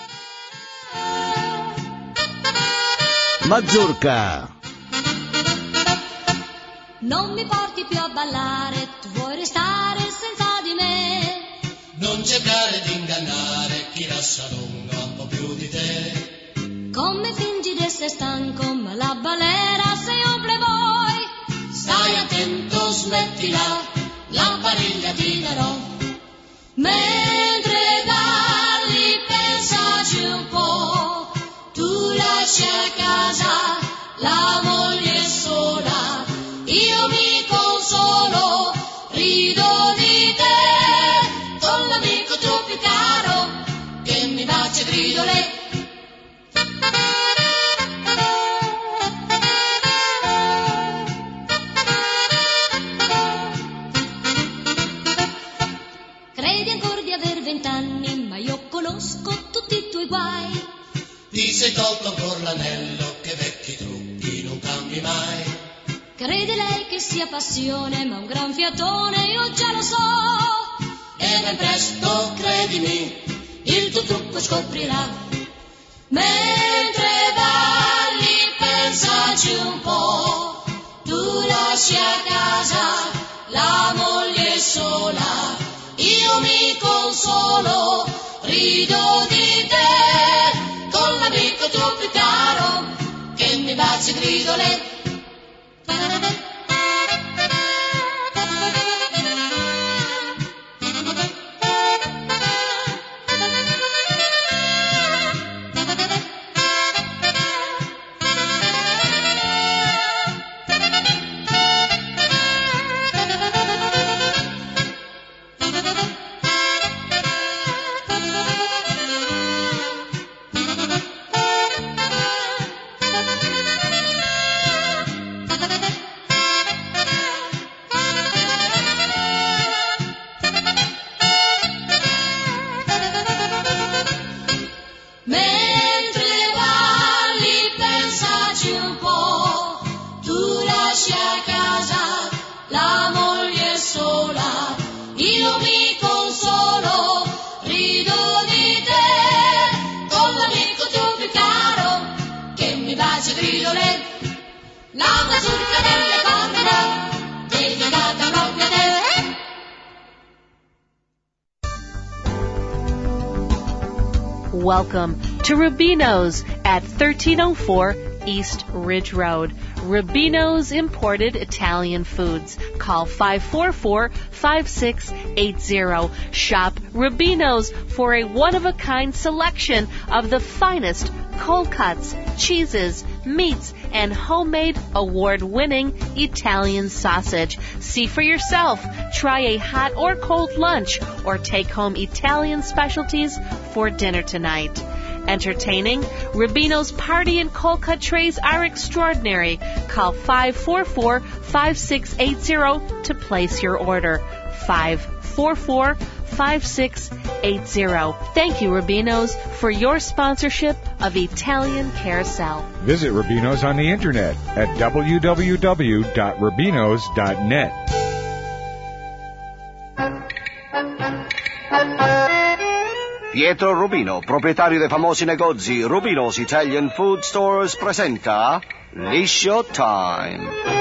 B: Mazurka.
L: Non mi porti più a ballare, tu vuoi restare senza di me.
M: Non cercare di ingannare chi lascia lunga un po' più di te.
L: Come fingi di essere stanco, ma la balera sei un playboy.
M: Stai attento, smettila, la paniglia ti darò.
L: Mentre balli pensaci un po', tu lasci a casa la moglie sola. Io mi consolo, rido di te, con l'amico tuo più caro, che mi bacia e grido le. Credi ancora di aver vent'anni, ma io conosco tutti i tuoi guai.
M: Ti sei tolto ancora l'anello, che vecchi trucchi non cambi mai.
L: Crede lei che sia passione, ma un gran fiatone, io già lo so.
M: E ben presto, credimi, il tuo trucco scoprirà.
L: Mentre balli pensaci un po', tu lasci a casa la moglie sola. Io mi consolo, rido di te, con l'amico tuo più caro, che mi baci e grido le.
A: Welcome to Rubino's at thirteen oh four East Ridge Road. Rubino's Imported Italian Foods. Call five four four, five six eight zero. Shop Rubino's for a one-of-a-kind selection of the finest cold cuts, cheeses, meats, and homemade award-winning Italian sausage. See for yourself. Try a hot or cold lunch or take home Italian specialties for dinner tonight. Entertaining, Rubino's party and cold cut trays are extraordinary. Call five four four, five six eight zero to place your order. five four four, five six eight zero. Thank you, Rubino's, for your sponsorship of Italian Carousel.
F: Visit Rubino's on the internet at w w w dot rubinos dot net.
K: Pietro Rubino, proprietario dei famosi negozi Rubino's Italian Food Stores, presenta Liscio Time.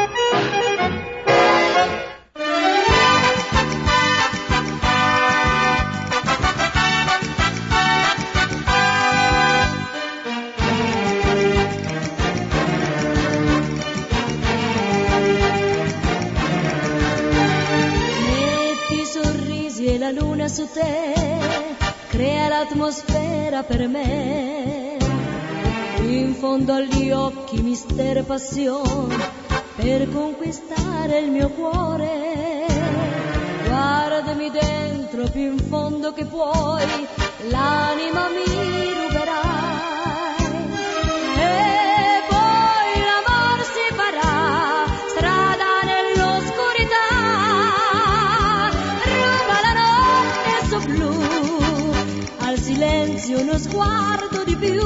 N: Metti sorrisi e la luna su te crea l'atmosfera per me, in fondo agli occhi mistero e passione per conquistare il mio cuore. Guardami dentro più in fondo che puoi, l'anima mi ruberai e poi l'amor si farà strada nell'oscurità, ruba la notte su blu, al silenzio uno sguardo di più,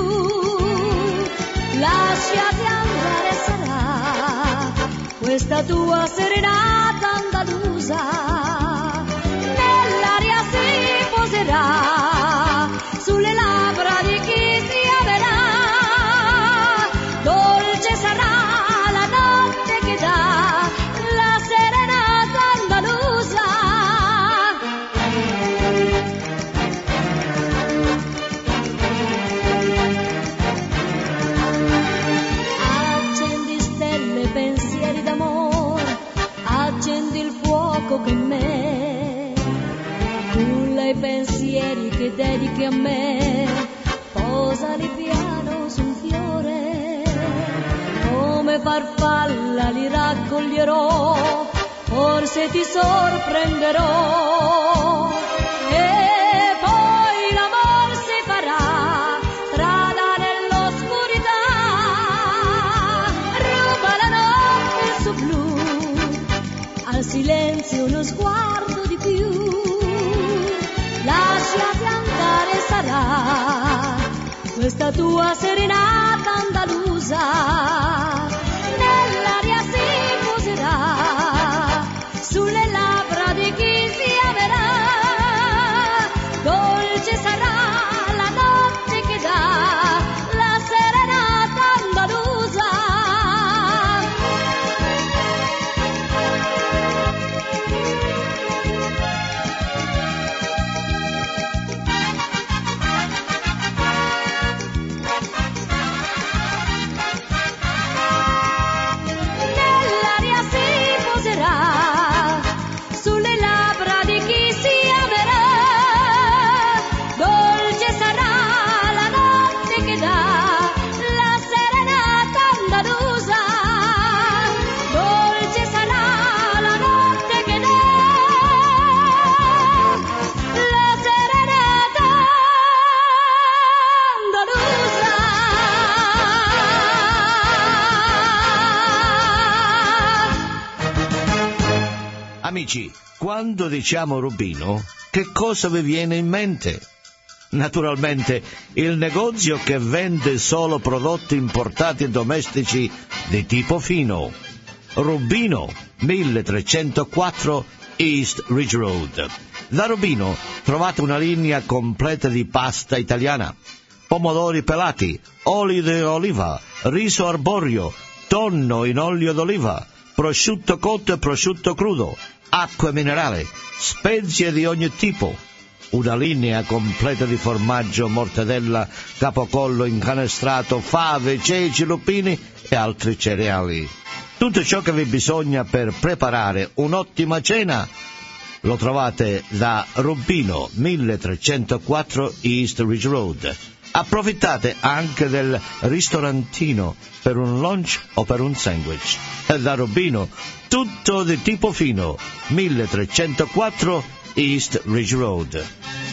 N: lasciati andare, sarà questa tua serenata andalusa, nell'aria si poserà, sulle labbra di chi si amerà, dolce sarà la notte che dà la serenata andalusa. Accendi stelle, pensieri d'amore, accendi il fuoco che in me culla i pensieri che dedichi a me, posali piano sul fiore, come farfalla li raccoglierò, forse ti sorprenderò e poi l'amor si farà strada nell'oscurità, ruba la notte su blu, al silenzio uno sguardo di più, lasciati andare, sarà questa tua serenata andalusa, nell'aria si poserà, sulle labbra di chi si amerà, dolce sarà la notte che dà la serenata andalusa. Nell'aria si poserà, sulle labbra di chi si amerà, dolce sarà la notte che dà la serenata andalusa, dolce sarà la notte che dà la serenata andalusa.
B: Amici, quando diciamo Rubino, che cosa vi viene in mente? Naturalmente il negozio che vende solo prodotti importati e domestici di tipo fino. Rubino, milletrecentoquattro East Ridge Road. Da Rubino trovate una linea completa di pasta italiana, pomodori pelati, olio di oliva, riso arborio, tonno in olio d'oliva, prosciutto cotto e prosciutto crudo, acqua minerale, spezie di ogni tipo. una linea completa di formaggio, mortadella, capocollo incanestrato, fave, ceci, lupini e altri cereali. Tutto ciò che vi bisogna per preparare un'ottima cena lo trovate da Rubino, milletrecentoquattro East Ridge Road. Approfittate anche del ristorantino per un lunch o per un sandwich. Da Rubino, tutto di tipo fino, milletrecentoquattro East Ridge Road.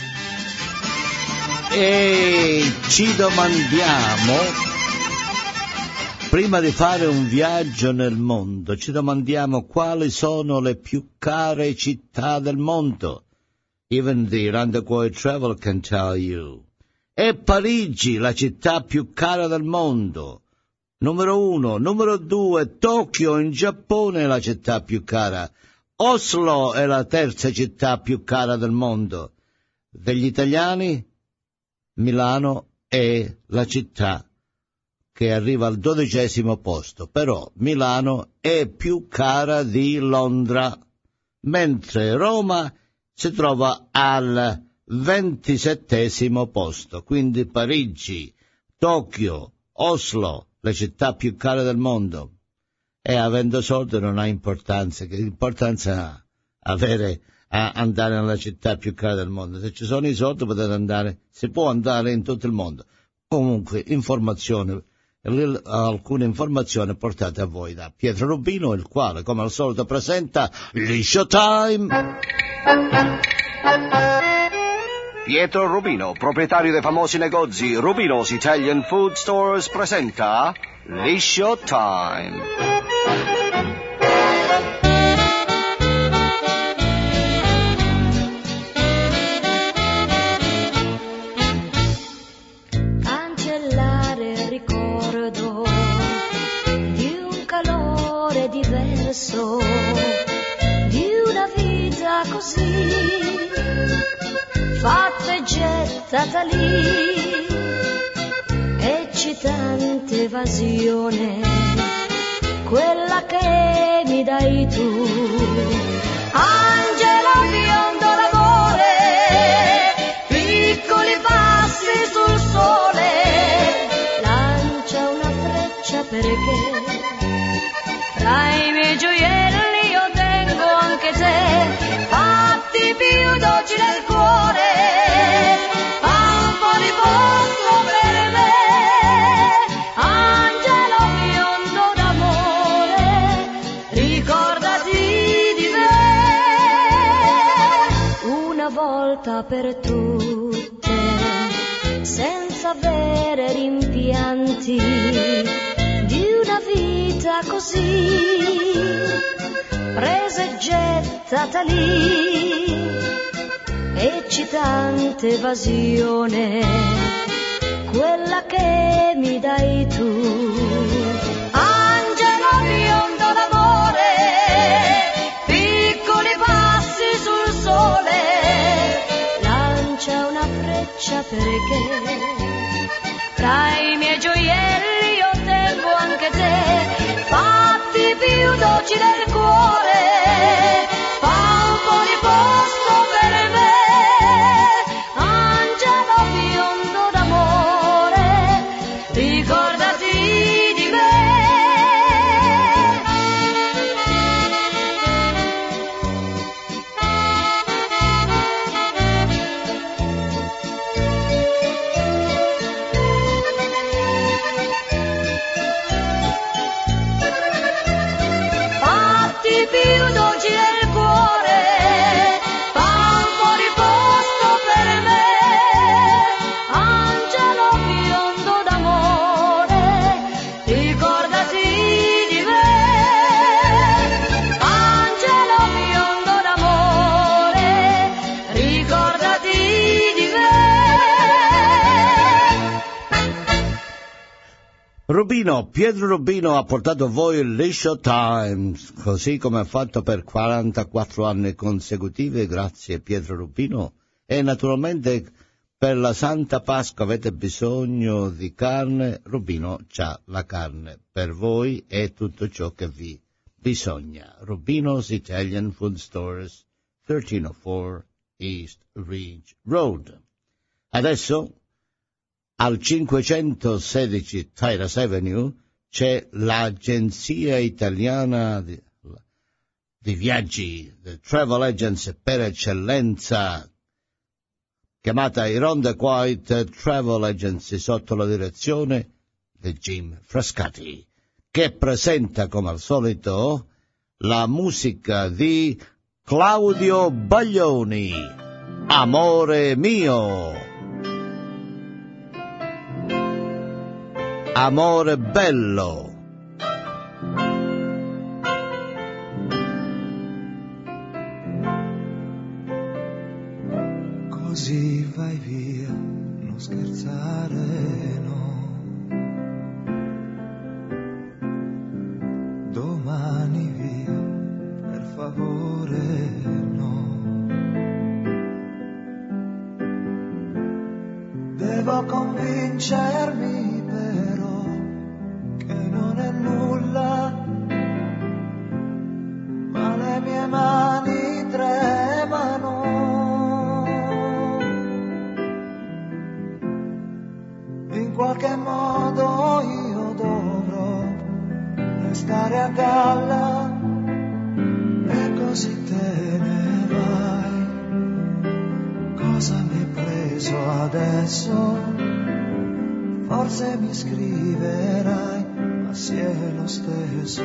B: E ci domandiamo, prima di fare un viaggio nel mondo, ci domandiamo quali sono le più care città del mondo. Even the Irondequoit Travel can tell you. È Parigi, la città più cara del mondo. Numero uno. Numero due, Tokyo in Giappone è la città più cara. Oslo è la terza città più cara del mondo. Degli italiani, Milano è la città che arriva al dodicesimo posto, però Milano è più cara di Londra, mentre Roma si trova al ventisettesimo posto. Quindi Parigi, Tokyo, Oslo, le città più care del mondo. E avendo soldi non ha importanza. Che importanza ha avere a andare nella città più cara del mondo? Se ci sono i soldi potete andare, si può andare in tutto il mondo. Comunque, informazioni, alcune informazioni portate a voi da Pietro Rubino, il quale, come al solito, presenta Liscio Time.
K: Pietro Rubino, proprietario dei famosi negozi Rubino's Italian Food Stores, presenta Liscio Time.
N: Cancellare il ricordo di un calore diverso, di una vita così fatta e gettata lì, eccitante evasione, quella che mi dai tu, angelo biondo d'amore, piccoli passi sul sole, lancia una freccia perché tra i miei gioielli io tengo anche te, fatti più dolci del cuore, fa un po' di posto per me, angelo biondo d'amore, ricordati di me, una volta per tutte, senza avere rimpianti di una vita così, presa e gettata lì, eccitante evasione, quella che mi dai tu, angelo biondo d'amore, piccoli passi sul sole, lancia una freccia perché tra i miei gioielli io tengo anche te, fatti più dolci del cuore, fa un po' di posto per me, angelo biondo d'amore, ricordati di me. Fatti più dolci del cuore, fa un po' di posto per me, angelo biondo d'amore, ricordati di me, angelo biondo d'amore, ricordati di me.
B: Rubino, Pietro Rubino ha portato a voi il Liscio Times, così come ha fatto per quarantaquattro anni consecutivi, grazie Pietro Rubino. E naturalmente per la Santa Pasqua avete bisogno di carne, Rubino c'ha la carne per voi e tutto ciò che vi bisogna. Rubino's Italian Food Stores, thirteen oh four East Ridge Road. Adesso al cinquecentosedici Titus Avenue c'è l'agenzia italiana di, di viaggi, the travel agency per eccellenza, chiamata Irondequoit Travel Agency, sotto la direzione di Jim Frascati, che presenta come al solito la musica di Claudio Baglioni, Amore mio. Amore bello.
D: Così vai via, non scherzare, no. Domani via, per favore, no. Devo convincermi non è nulla, ma le mie mani tremano. In qualche modo io dovrò restare a galla, e così te ne vai. Cosa mi hai preso adesso? Forse mi scriverai, ma si è lo stesso.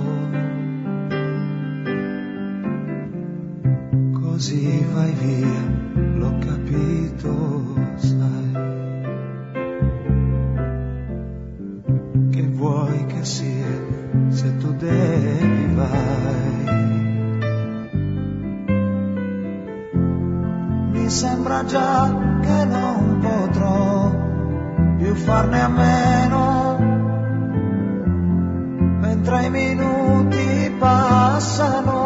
D: Così vai via, l'ho capito, sai. Che vuoi che sia, se tu devi vai. Mi sembra già che non potrò più farne a meno, mentre i minuti passano.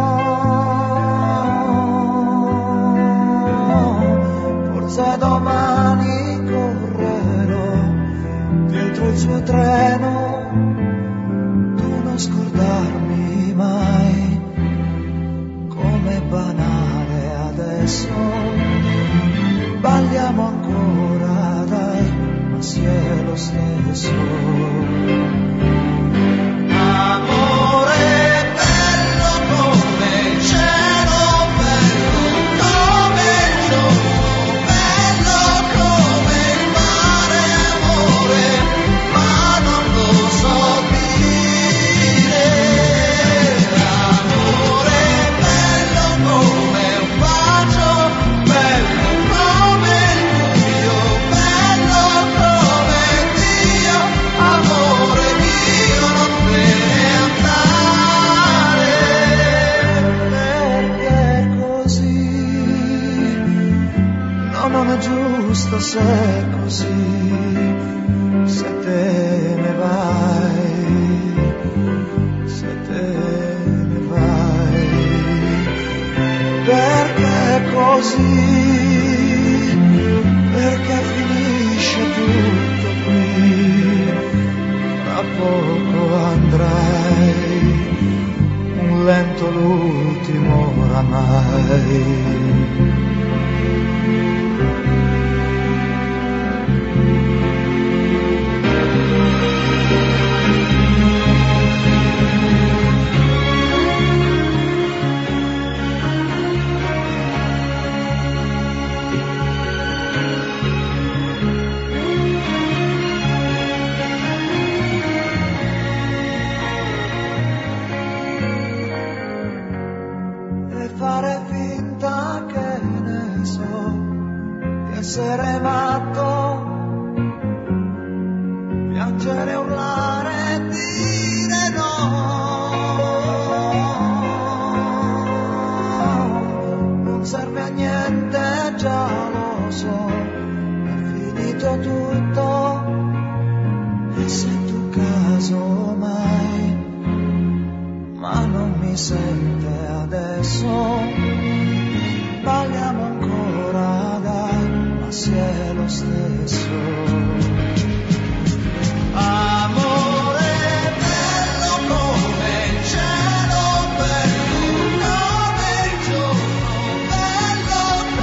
D: Forse domani correrò dietro il suo treno, tu non scordarmi mai, com'è banale adesso. Balliamo ancora, dai, ma si è lo stesso. Amore bello come il cielo, bello come il giorno, bello come il mare, amore, ma non lo so dire. Amore bello come un bacio, bello come il buio, bello come Dio, amore mio, non te ne andare, perché così, no, non è giusto se è così, se te ne vai, se te ne vai, perché così, perché finisce tutto qui, tra poco andrai, un lento l'ultimo oramai. Essere matto, piangere, urlare, dire no, non serve a niente, già lo so, è finito tutto, e se tu caso mai, ma non mi sente adesso, balliamo ancora, dai, ma si è lo stesso. Amore bello come il cielo, bello come il giorno, bello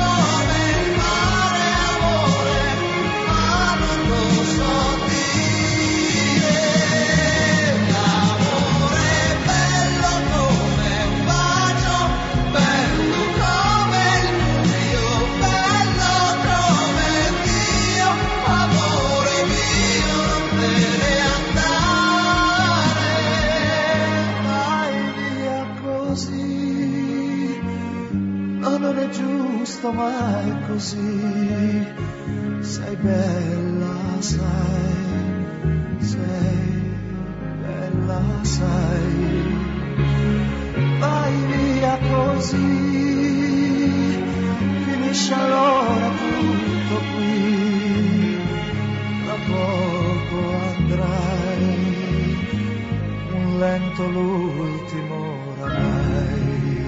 E: giusto, ma è così. Sei bella, sai, sei bella, sai. Vai via così, finisce allora tutto qui. Da poco andrai, un lento l'ultimo oramai.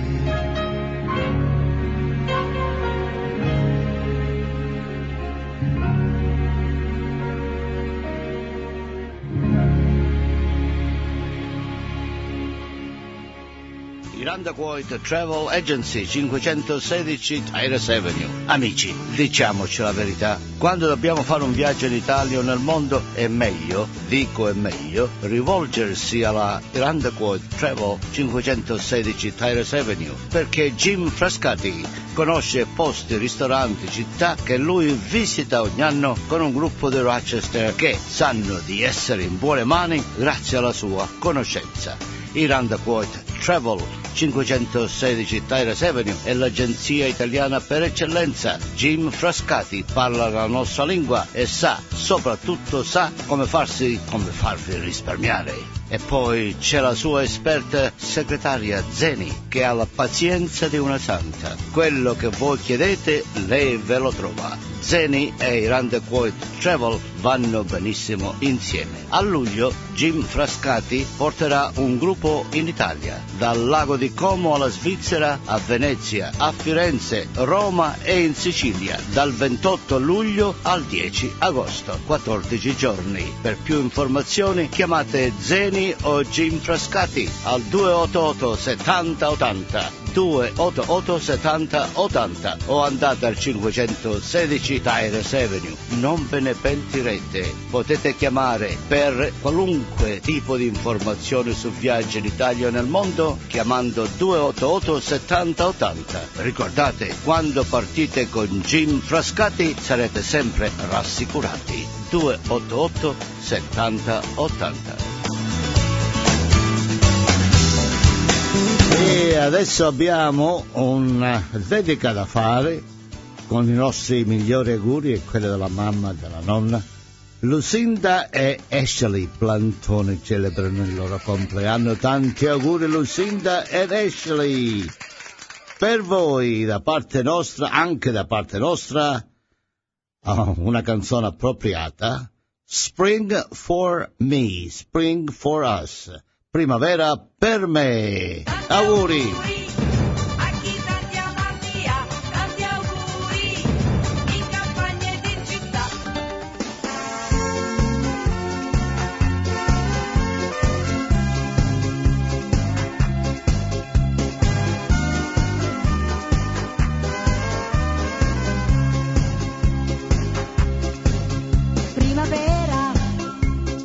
B: Irondequoit Travel Agency, cinquecentosedici Tyrus Avenue. Amici, diciamoci la verità, quando dobbiamo fare un viaggio in Italia o nel mondo è meglio, dico è meglio, rivolgersi alla Irondequoit Travel cinquecentosedici Tyrus Avenue, perché Jim Frascati conosce posti, ristoranti, città che lui visita ogni anno con un gruppo di Rochester che sanno di essere in buone mani grazie alla sua conoscenza. Irondequoit Travel cinquecentosedici Tyrus Avenue è l'agenzia italiana per eccellenza. Jim Frascati parla la nostra lingua e sa, soprattutto sa come farsi, come farvi risparmiare. E poi c'è la sua esperta segretaria Zeni, che ha la pazienza di una santa. Quello che voi chiedete, lei ve lo trova. Zeni e Irondequoit Travel vanno benissimo insieme. A luglio Jim Frascati porterà un gruppo in Italia, dal lago di Como alla Svizzera, a Venezia, a Firenze, Roma e in Sicilia, dal ventotto luglio al dieci agosto, quattordici giorni. Per più informazioni chiamate Zeni o Jim Frascati al due otto otto settanta ottanta, due otto otto settanta ottanta o andate al cinquecentosedici Tyrus Avenue. Non ve ne pentirete. Potete chiamare per qualunque tipo di informazioni su viaggi in Italia o nel mondo chiamando due otto otto settanta ottanta. Ricordate, quando partite con Jim Frascati sarete sempre rassicurati. due otto otto settanta ottanta. E adesso abbiamo una dedica da fare con i nostri migliori auguri e quelli della mamma e della nonna. Lucinda e Ashley Plantone celebrano il loro compleanno. Tanti auguri Lucinda ed Ashley. Per voi, da parte nostra, anche da parte nostra, oh, una canzone appropriata. Spring for me, Spring for us. Primavera per me. Auguri.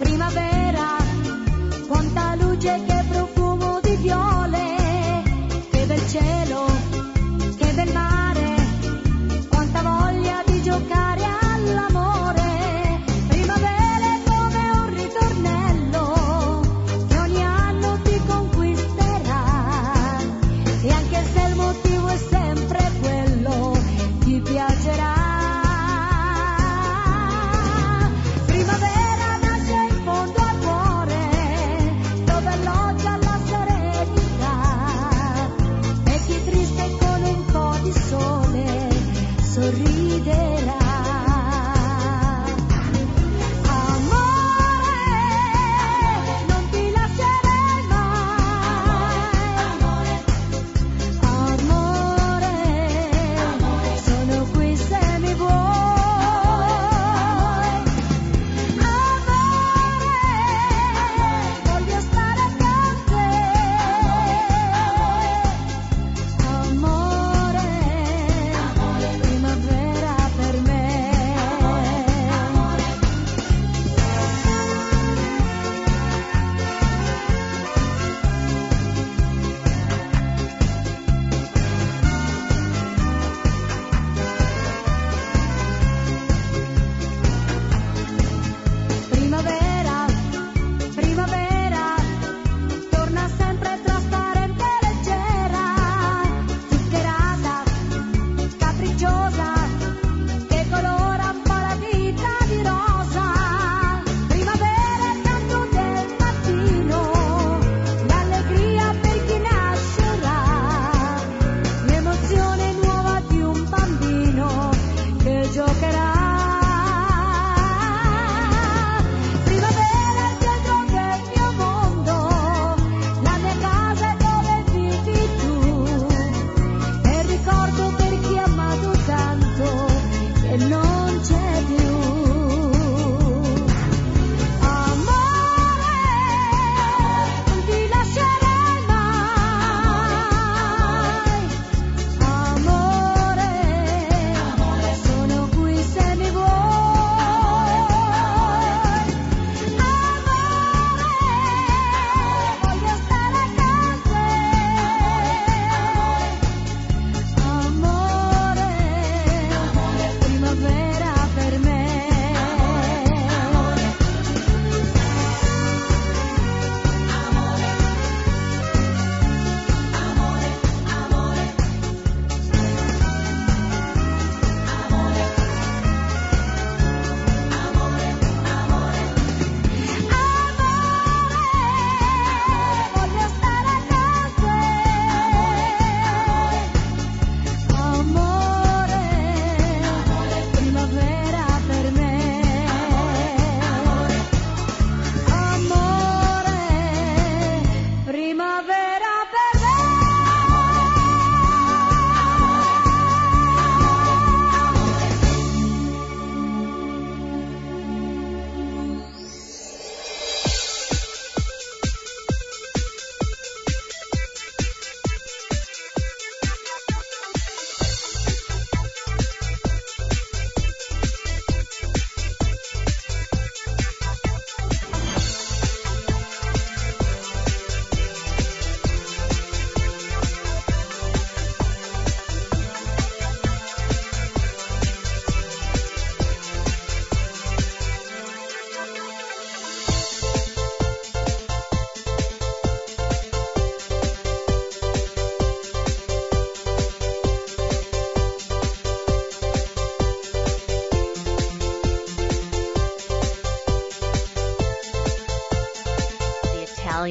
N: Che profumo di viole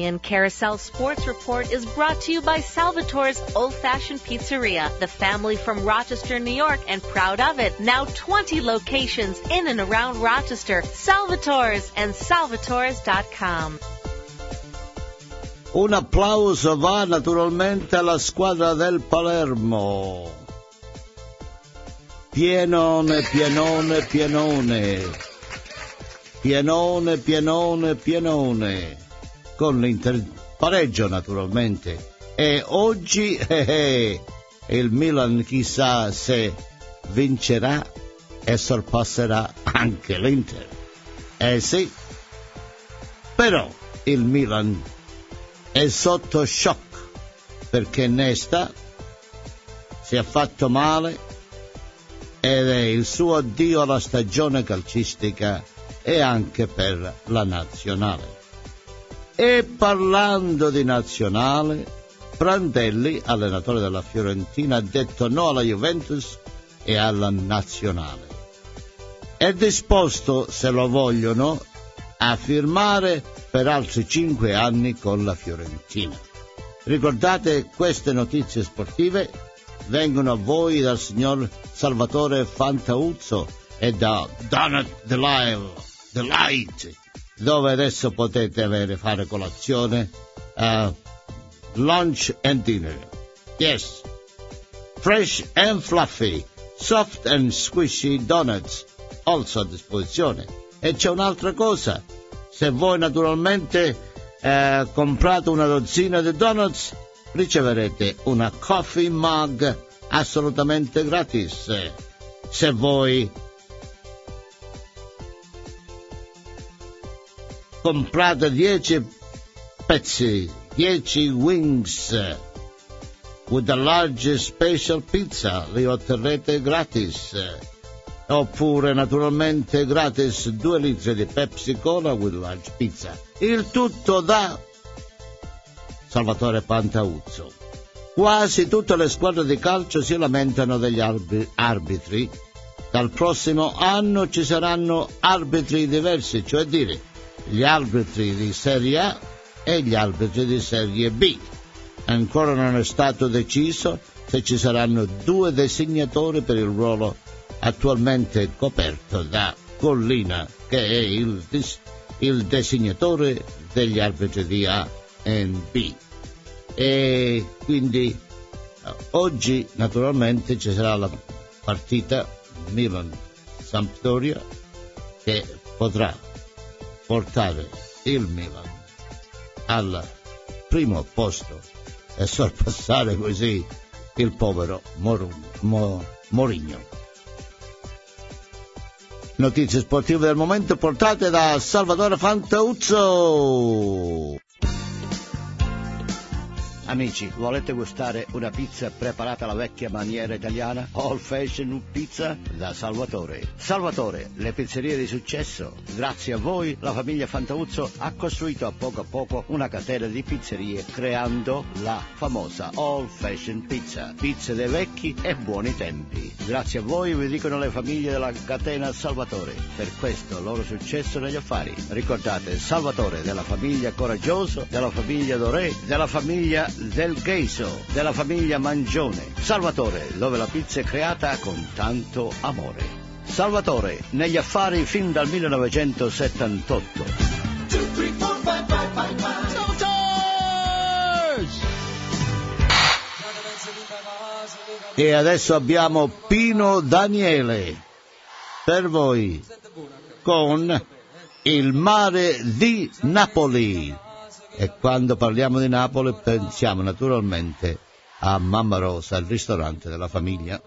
A: Italian Carousel Sports Report is brought to you by Salvatore's Old Fashioned Pizzeria, the family from Rochester, New York, and proud of it. Now twenty locations in and around Rochester. Salvatore's and salvatores dot com.
B: Un applauso va naturalmente alla squadra del Palermo. Pienone, pienone, pienone. Pienone, pienone, pienone. Con l'Inter pareggio naturalmente. E oggi eh, eh, il Milan chissà se vincerà e sorpasserà anche l'Inter. Eh sì. Però il Milan è sotto shock perché Nesta si è fatto male ed è il suo addio alla stagione calcistica e anche per la nazionale. E parlando di nazionale, Prandelli, allenatore della Fiorentina, ha detto no alla Juventus e alla nazionale. È disposto, se lo vogliono, a firmare per altri cinque anni con la Fiorentina. Ricordate, queste notizie sportive vengono a voi dal signor Salvatore Fantauzzo e da Donut the Live, The Light, dove adesso potete avere, fare colazione, uh, lunch and dinner. Yes, fresh and fluffy, soft and squishy donuts, also a disposizione. E c'è un'altra cosa, se voi naturalmente eh, comprate una dozzina di donuts, riceverete una coffee mug assolutamente gratis. Se voi comprate dieci pezzi, dieci wings with the large special pizza, li otterrete gratis. Oppure naturalmente gratis due litri di Pepsi Cola with large pizza. Il tutto da Salvatore Pantauzzo. Quasi tutte le squadre di calcio si lamentano degli arbitri. Dal prossimo anno ci saranno arbitri diversi, cioè dire gli arbitri di Serie A e gli arbitri di Serie B. Ancora non è stato deciso se ci saranno due designatori per il ruolo attualmente coperto da Collina, che è il, il designatore degli arbitri di A e B. E quindi oggi naturalmente ci sarà la partita Milan-Sampdoria che potrà portare il Milan al primo posto e sorpassare così il povero Mor- Mo- Mourinho. Notizie sportive del momento portate da Salvatore Fantauzzo. Amici, volete gustare una pizza preparata alla vecchia maniera italiana? Old Fashioned Pizza da Salvatore. Salvatore, le pizzerie di successo. Grazie a voi, la famiglia Fantauzzo ha costruito a poco a poco una catena di pizzerie creando la famosa Old Fashioned Pizza. Pizze dei vecchi e buoni tempi. Grazie a voi, vi dicono le famiglie della catena Salvatore. Per questo loro successo negli affari. Ricordate, Salvatore della famiglia Coraggioso, della famiglia Doré, della famiglia del Geiso, della famiglia Mangione. Salvatore, dove la pizza è creata con tanto amore. Salvatore, negli affari fin dal millenovecentosettantotto.
G: Two, three, four, five, five, five, five.
B: E adesso abbiamo Pino Daniele per voi con Il mare di Napoli. E quando parliamo di Napoli pensiamo naturalmente a Mamma Rosa, il ristorante della famiglia.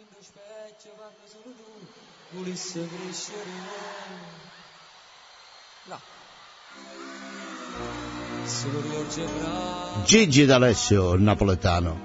B: Gigi D'Alessio, il napoletano.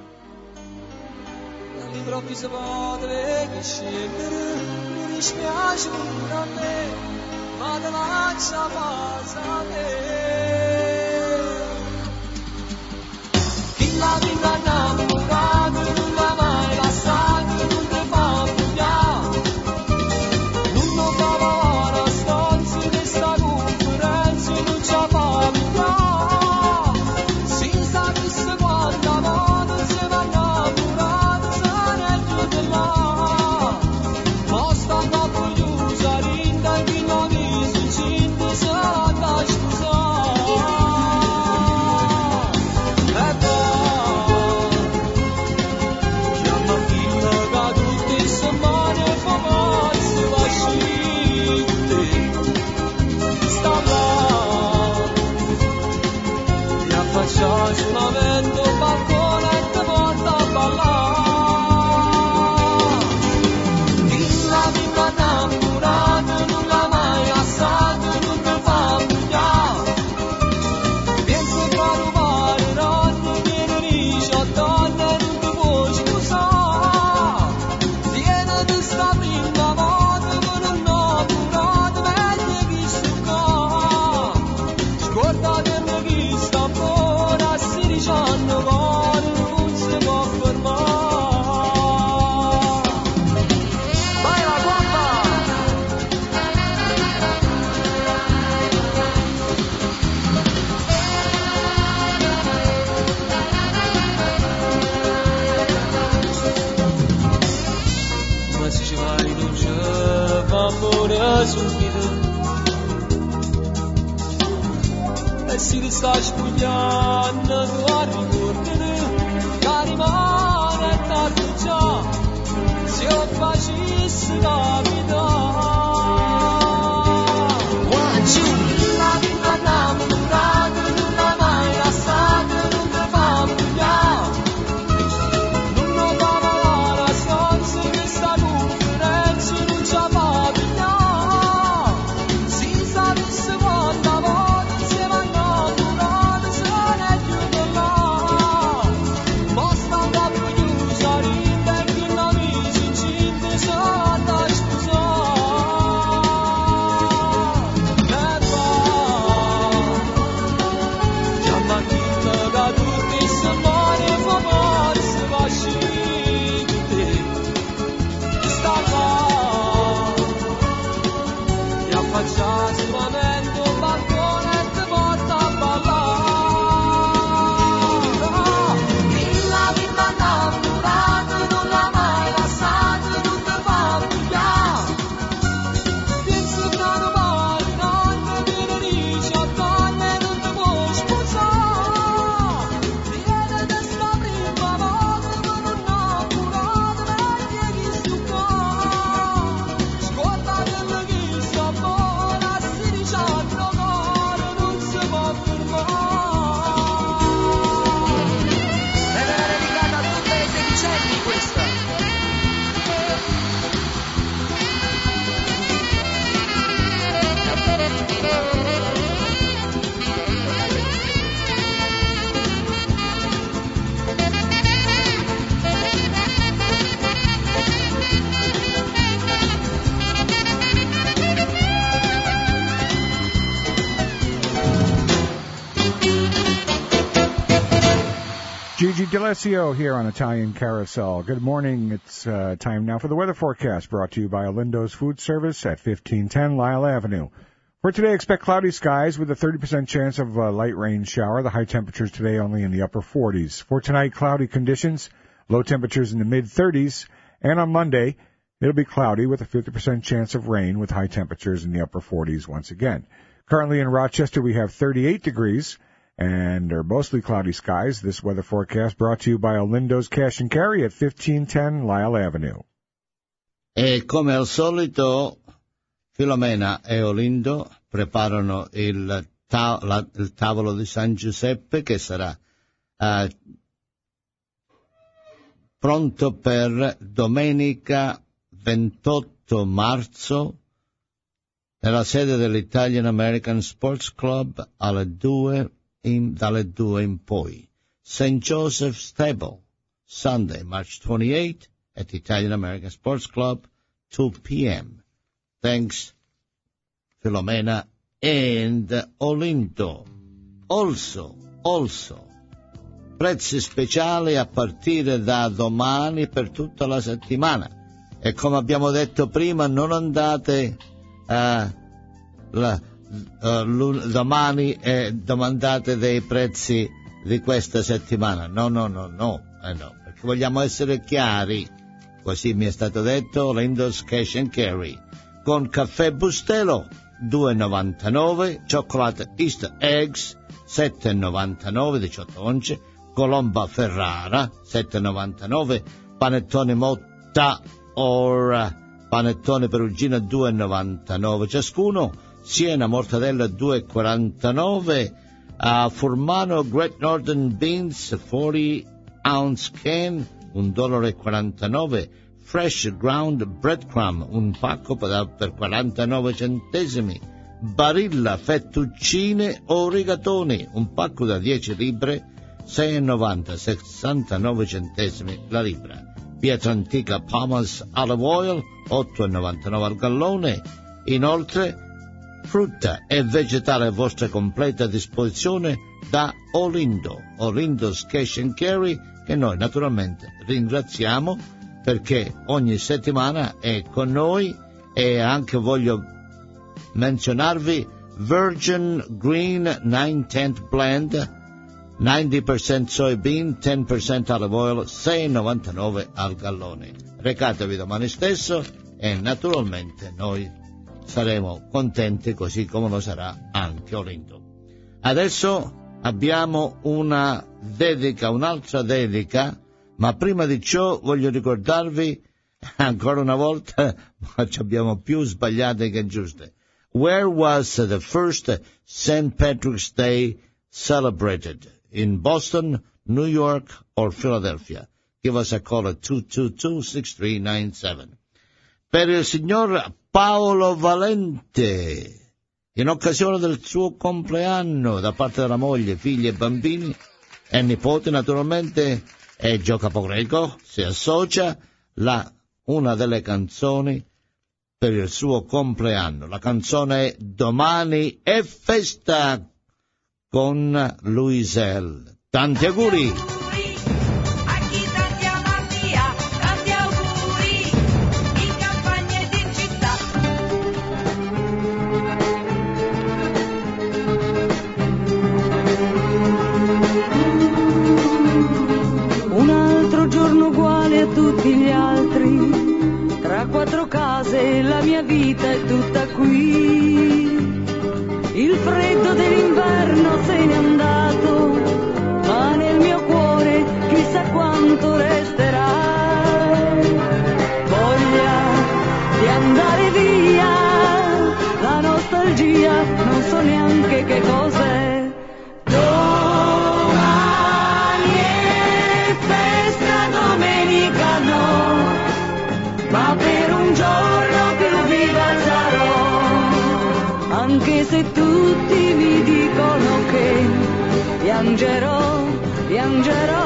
E: La vita innamorata non va mai passata, non ti fa bugliare. Non lo cavare a stanze di sta conferenza, non ci fa bugliare. diciotto anni non ti puoi scusare. Viene di sta prima volta che non ho curato meglio che sto qua. Scorda che mi chi sta buona a sedici anni non si può fermare. Vai la guappa! Ma se ci vai non c'è fa pure subito. E si ti sta spugnando tu a ricordare che rimane tanto già se io facessi la vita. One, two, la vita innamorata non l'ha mai lasciata, non ti fa bugliare. Non lo dava la stanza che sta conferenza non ci fa pigliare. Si sapesse quanta volta insieme a innamorata se ne è chiuso là. Basta andare più chiusa rinda e che non mi si incinta se andare a scusare. E va già mattina che tu ti sei male fa male se va scito te. Sta qua ti affaccia solamente un balcone e ti porta a ballare. La vita innamorata non l'ha mai lasciata, non ti fa bugliare. Penso che non vale niente, viene diciotto anni e non ti puoi sposare. Viene da sta prima volta che non ho curato meglio che sto qua. Scorda quello che sta buona a sedici anni non si può fermare. Ed era dedicata a tutte le sedicenni questa.
F: Gigi D'Alessio here on Italian Carousel. Good morning. It's uh, time now for the weather forecast brought to you by Olindo's Food Service at fifteen ten Lyle Avenue. For today, expect cloudy skies with a thirty percent chance of a light rain shower. The high temperatures today only in the upper forties. For tonight, cloudy conditions, low temperatures in the mid-thirties. And on Monday, it'll be cloudy with a fifty percent chance of rain with high temperatures in the upper forties once again. Currently in Rochester, we have thirty-eight degrees. And they're mostly cloudy skies. This weather forecast brought to you by Olindo's Cash and Carry at fifteen ten Lyle Avenue.
B: E come al solito, Filomena e Olindo preparano il, ta- la- il tavolo di San Giuseppe che sarà uh, pronto per domenica ventotto marzo nella sede dell'Italian American Sports Club alle due in, dalle due in poi. Saint Joseph's Table, Sunday, March twenty-eighth at the Italian American Sports Club, two p.m. Thanks, Filomena and Olindo. Also, also, prezzi speciali a partire da domani per tutta la settimana. E come abbiamo detto prima, non andate a la, uh, domani e domandate dei prezzi di questa settimana. No, no, no, no, eh no, perché vogliamo essere chiari. Così mi è stato detto, Lindo's Cash and Carry. Con caffè Bustelo, due e novantanove, Chocolate Easter Eggs, sette e novantanove, diciotto once, Colomba Ferrara, sette e novantanove, Panettone Motta or Panettone Perugina, due e novantanove ciascuno, Siena Mortadella, due e quarantanove, uh, Furmano Great Northern Beans, forty ounce can, un dollaro e quarantanove, Fresh Ground Breadcrumb, un pacco per, per quarantanove centesimi, Barilla Fettuccine o rigatoni, un pacco da dieci libbre sei e novanta, sessantanove centesimi la libra. Pietra antica Palmer's Olive Oil, otto e novantanove al gallone. Inoltre, frutta e vegetale a vostra completa disposizione da Olindo, Olindo's Cash and Carry, che noi naturalmente ringraziamo perché ogni settimana è con noi. E anche voglio menzionarvi Virgin Green nine tenth Blend, ninety percent soybean, ten percent olive oil, sei e novantanove al gallone. Recatevi domani stesso e naturalmente noi saremo contenti, così come lo sarà anche Olindo. Adesso abbiamo una dedica, un'altra dedica, ma prima di ciò voglio ricordarvi ancora una volta, ma ci abbiamo più sbagliate che giuste. Where was the first Saint Patrick's Day celebrated? In Boston, New York, or Philadelphia? Give us a call at two two two, six three nine seven. Per il signor Paolo Valente, in occasione del suo compleanno, da parte della moglie, figli e bambini, e nipoti naturalmente, e Gio Capogreco si associa la, una delle canzoni per il suo compleanno. La canzone è Domani è festa con Luisel. Tanti auguri!
N: Tutti gli altri, tra quattro case la mia vita è tutta qui. Il freddo dell'inverno se n'è andato, ma nel mio cuore chissà quanto resterà. Voglia di andare via, la nostalgia non so neanche che cos'è. Ma per un giorno più viva sarò, anche se tutti mi dicono che piangerò, piangerò.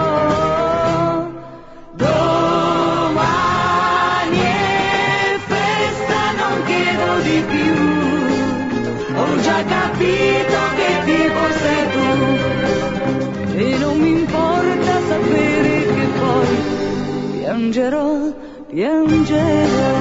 N: Domani è festa, non chiedo di più, ho già capito che tipo sei tu, e non mi importa sapere che poi piangerò, piangerò.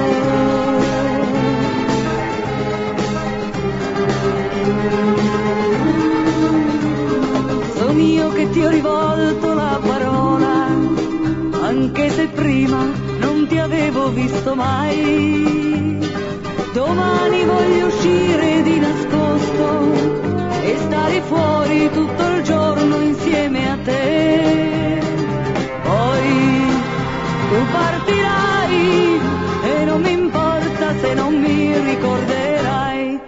N: Son io che ti ho rivolto la parola, anche se prima non ti avevo visto mai. Domani voglio uscire di nascosto e stare fuori tutto il giorno insieme a te. Poi tu partirai e non mi importa se non mi ricorderai.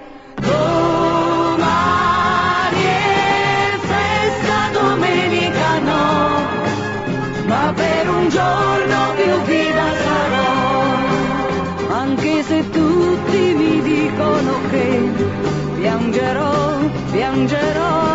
N: Domani è festa, domenica no, ma per un giorno più viva sarò, anche se tutti mi dicono che piangerò, piangerò.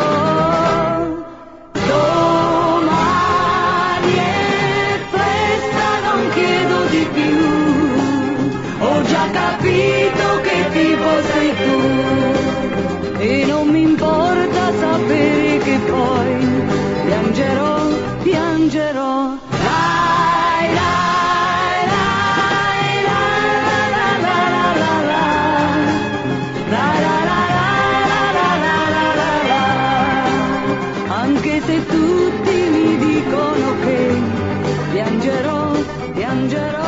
N: Capito che tipo sei tu, e non mi importa sapere che poi piangerò, piangerò. Lai, lai, lai, la, la, la, la, la, la, la, la, la, la, la, anche se tutti mi dicono che piangerò, piangerò.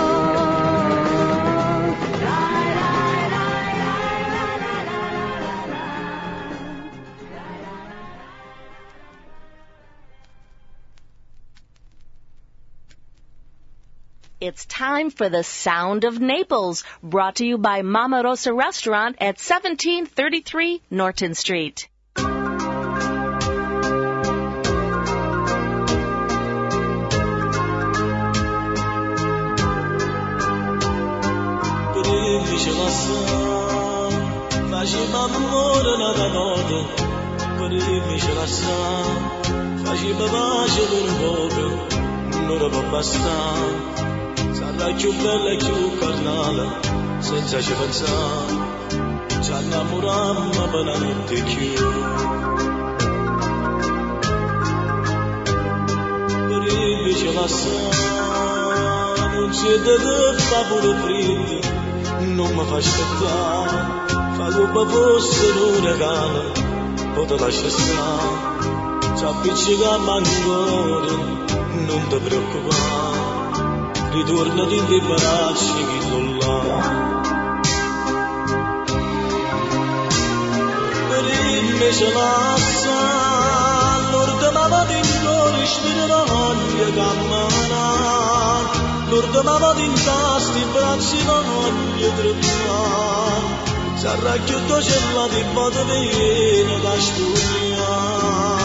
A: It's time for the Sound of Naples, brought to you by Mama Rosa Restaurant at seventeen thirty-three Norton Street.
O: Faceva amore nella notte, per il mio
I: faceva pace per un poco, non era abbastanza, sarà più bella e più carnale, senza ci pensare, ci innamorammo per una notte più. Per invece passare, non c'è da fare pure freddo, non mi fa aspettare, fa come fosse un regalo, poi te lascia stare, ci appiccichiamo ancora, non ti preoccupare, ritorna di te bracci che sono là. Per invece lascia, l'orda mamma di cuore, spira voglia camminare, l'orda mamma di tasti, bracci voglia tremare, sarà chiuso cella di botte viene da studiare.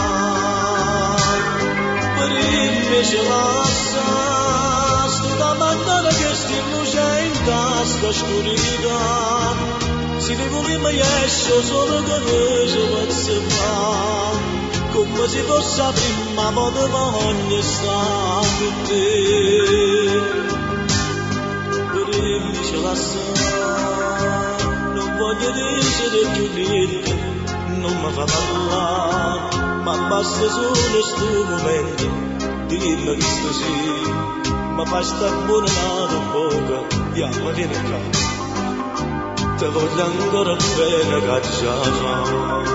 I: Per invece lascia, sto da mandare che sti luce in tasca oscurità, si deve mi esce solo che vedo pezzi fa, come se fosse la prima volta voglio stare con te. Per invece lascia, non voglio dire più niente, non mi fa parlare, ma basta solo sto momento, dimmi che sto sì, ma fa sta buona una bocca, diamo vieni qua, te voglio ancora bene cacciare.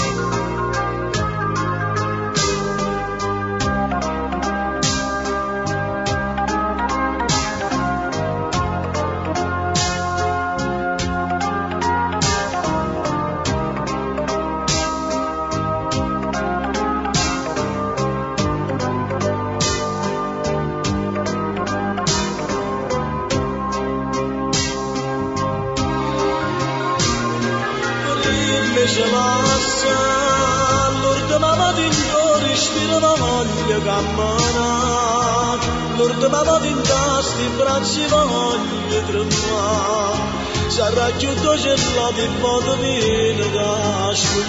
I: L'orda mamma di tasti, bracci voglia tremare, sarà chiuso cella di botte viene da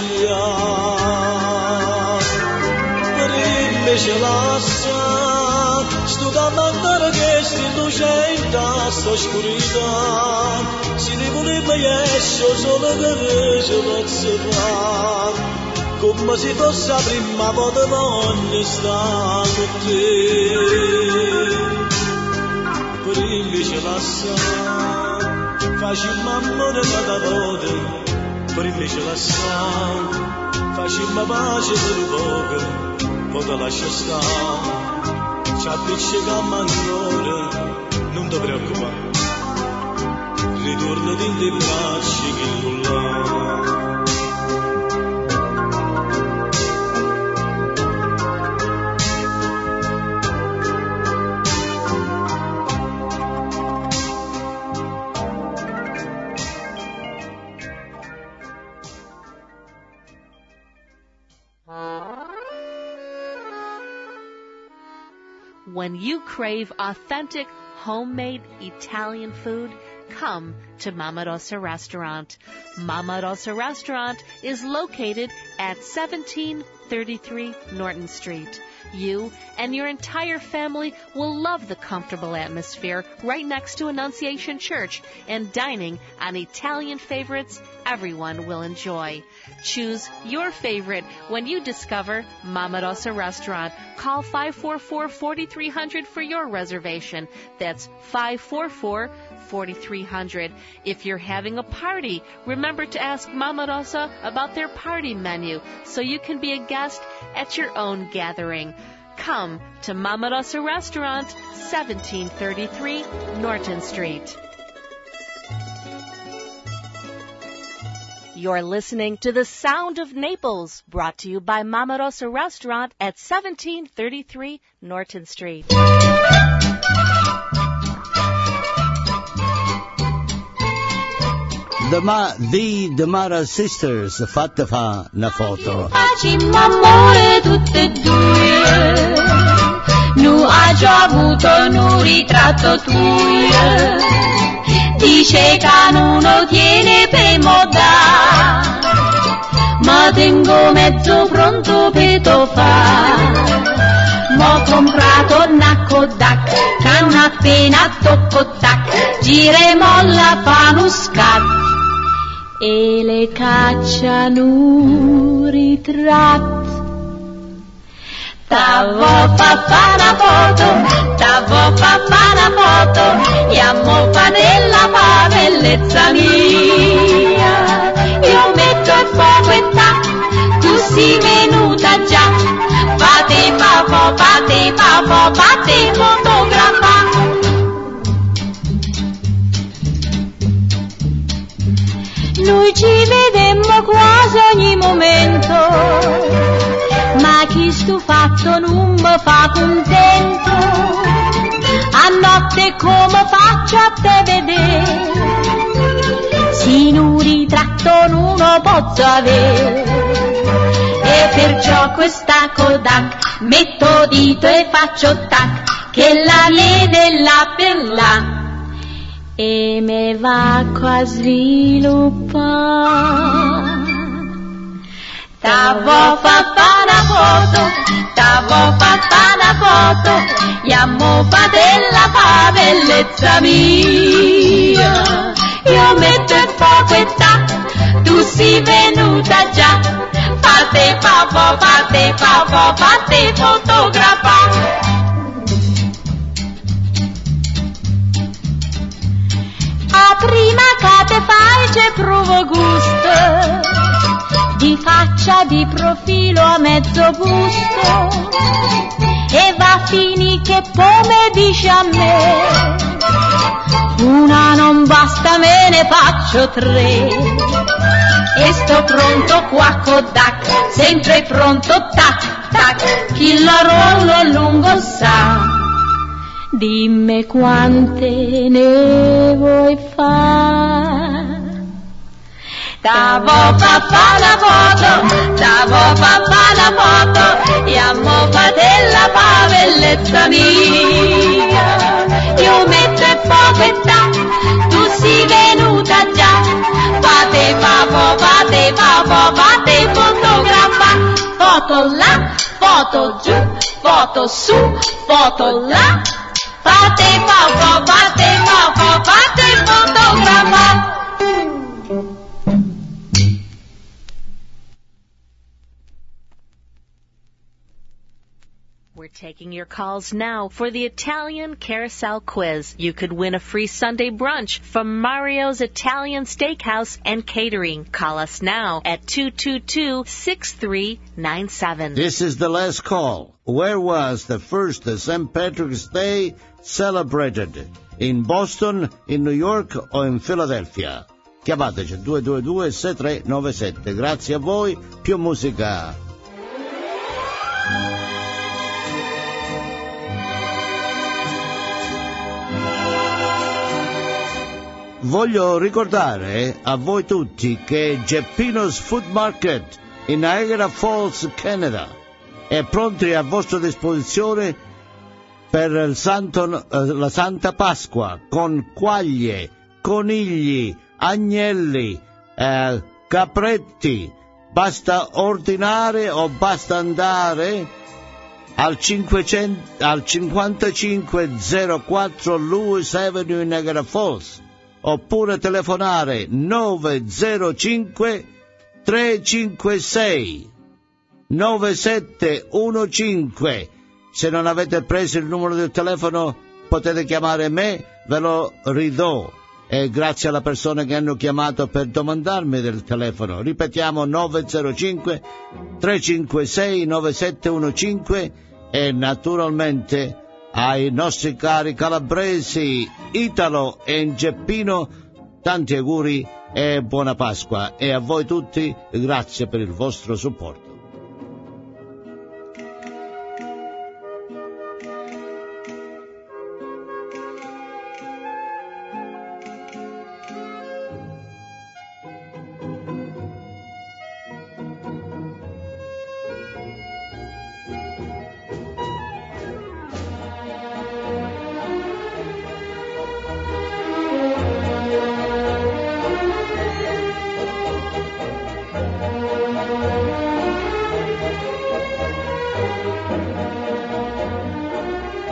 I: sfogliare. Per invece lascia, sto da mandare che sti luce in tasta oscurità, si deve mi esce solo che vedo pezzi fa, come se fosse la prima volta voglio stare con te. Per invece lascia, facciamo amore da volte, per invece lascia, facciamo pace per un poco, poi te lascia stare, ci appiccichiamo ancora, non ti preoccupare, ritorna in dei bracci che non là.
A: When you crave authentic, homemade Italian food, come to Mama Rosa Restaurant. Mama Rosa Restaurant is located at seventeen thirty-three Norton Street. You and your entire family will love the comfortable atmosphere right next to Annunciation Church and dining on Italian favorites everyone will enjoy. Choose your favorite when you discover Mama Rosa Restaurant. Call five four four, four three zero zero for your reservation. That's five four four, four three zero zero. If you're having a party, remember to ask Mama Rosa about their party menu so you can be a guest at your own gathering. Come to Mama Rosa Restaurant, seventeen thirty-three Norton Street. You're listening to The Sound of Naples, brought to you by Mama Rosa Restaurant at seventeen thirty-three Norton Street.
B: The, Ma- the Damara Sisters, fatta fa una foto.
L: Facciamo amore tutte e due, nu ha già avuto un ritratto tuo, dice che non lo tiene per moda,
N: ma tengo mezzo pronto per tofare. M'ho comprato una Kodak, che appena tocco tac, gira e molla fa uno scatto, e le cacciano un ritratto. T'avo fa fa una foto, t'avo fa fa una foto, e a mo fa nella fa bellezza mia. Io metto il fuoco e tac, tu sei venuta già, fate fafo, fate fafo, fate fotografa. Noi ci vedemmo quasi ogni momento, ma chi sto fatto non mi fa contento. A notte come faccio a te vedere, se non ritratto non lo posso avere. E perciò questa Kodak metto dito e faccio tac, che la vede là per là, e me va qua a sviluppare. T'avo fa fa una foto, t'avo fa fa una foto, e a mo fa della fa bellezza mia. Io metto il fuoco e tac, tu sei venuta già, fate fafo, fate fafo, fate fotografa. A prima che te fai c'è provo gusto, di faccia, di profilo a mezzo busto, e va a finì che come dice a me, una non basta, me ne faccio tre, e sto pronto qua Kodak, sempre pronto tac tac, chi la rollo a lungo sa. Dimmi quante ne vuoi fare. T'avo fa fa la foto, t'avo fa fa la foto, e a mo fa della fa bellezza mia. Io metto il fuoco e tac, tu sei venuta già, fate fafo, fate fafo, fate fotografa. Foto là, foto giù, foto su, foto là, fate fafo, fate fafo, fate fotografa.
A: We're taking your calls now for the Italian Carousel Quiz. You could win a free Sunday brunch from Mario's Italian Steakhouse and Catering. Call us now at two two two, six three nine seven.
B: This is the last call. Where was the first Saint Patrick's Day celebrated? In Boston, in New York o in Philadelphia? Chiamateci due due due, sei tre nove sette. Grazie a voi, più musica. Voglio ricordare a voi tutti che Geppino's Food Market in Niagara Falls, Canada, è pronto a vostra disposizione per il Santo, la Santa Pasqua, con quaglie, conigli, agnelli, eh, capretti. Basta ordinare o basta andare al, cinquecento, al cinquantacinque zero quattro Lewis Avenue in Niagara Falls, oppure telefonare nove zero cinque tre cinque sei nove sette uno cinque. Se non avete preso il numero del telefono potete chiamare me, ve lo ridò, e grazie alla persona che hanno chiamato per domandarmi del telefono. Ripetiamo nove zero cinque tre cinque sei nove sette uno cinque, e naturalmente ai nostri cari calabresi Italo e Geppino tanti auguri e buona Pasqua, e a voi tutti grazie per il vostro supporto.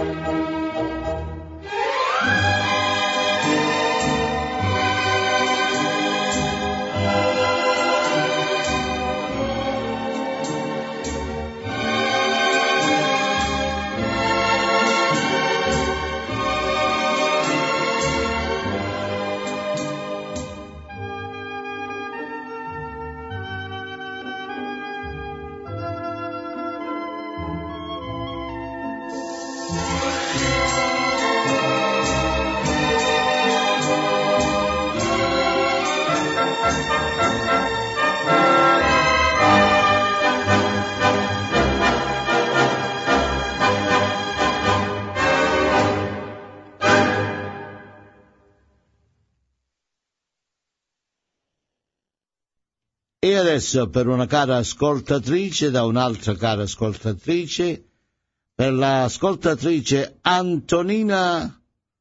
B: E adesso per una cara ascoltatrice, da un'altra cara ascoltatrice, per l'ascoltatrice Antonina,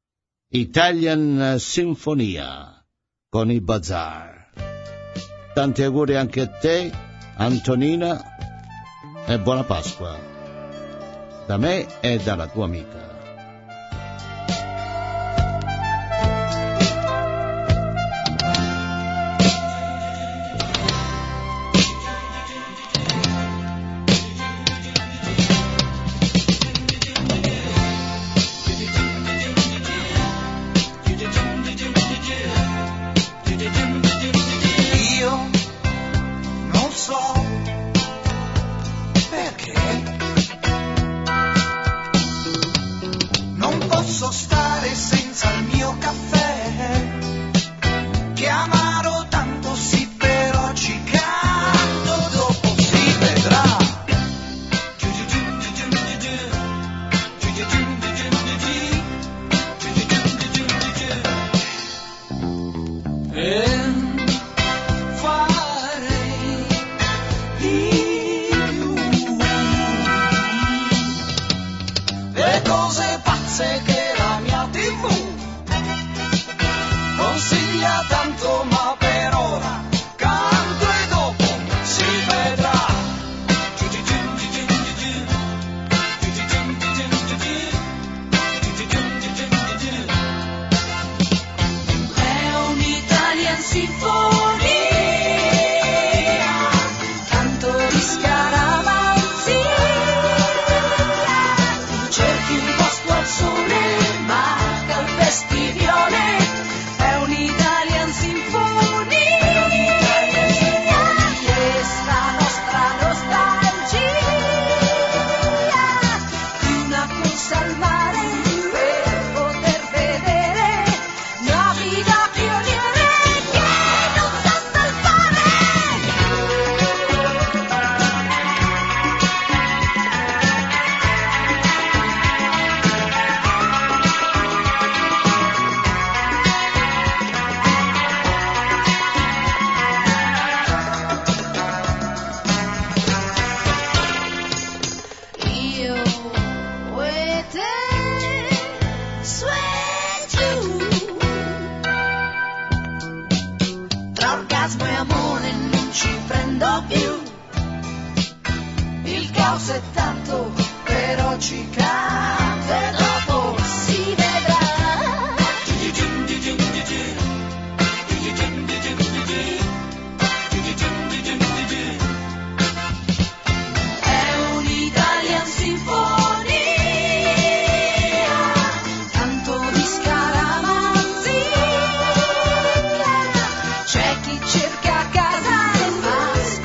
B: Italian Sinfonia con i Bazar. Tanti auguri anche a te, Antonina, e buona Pasqua da me e dalla tua amica.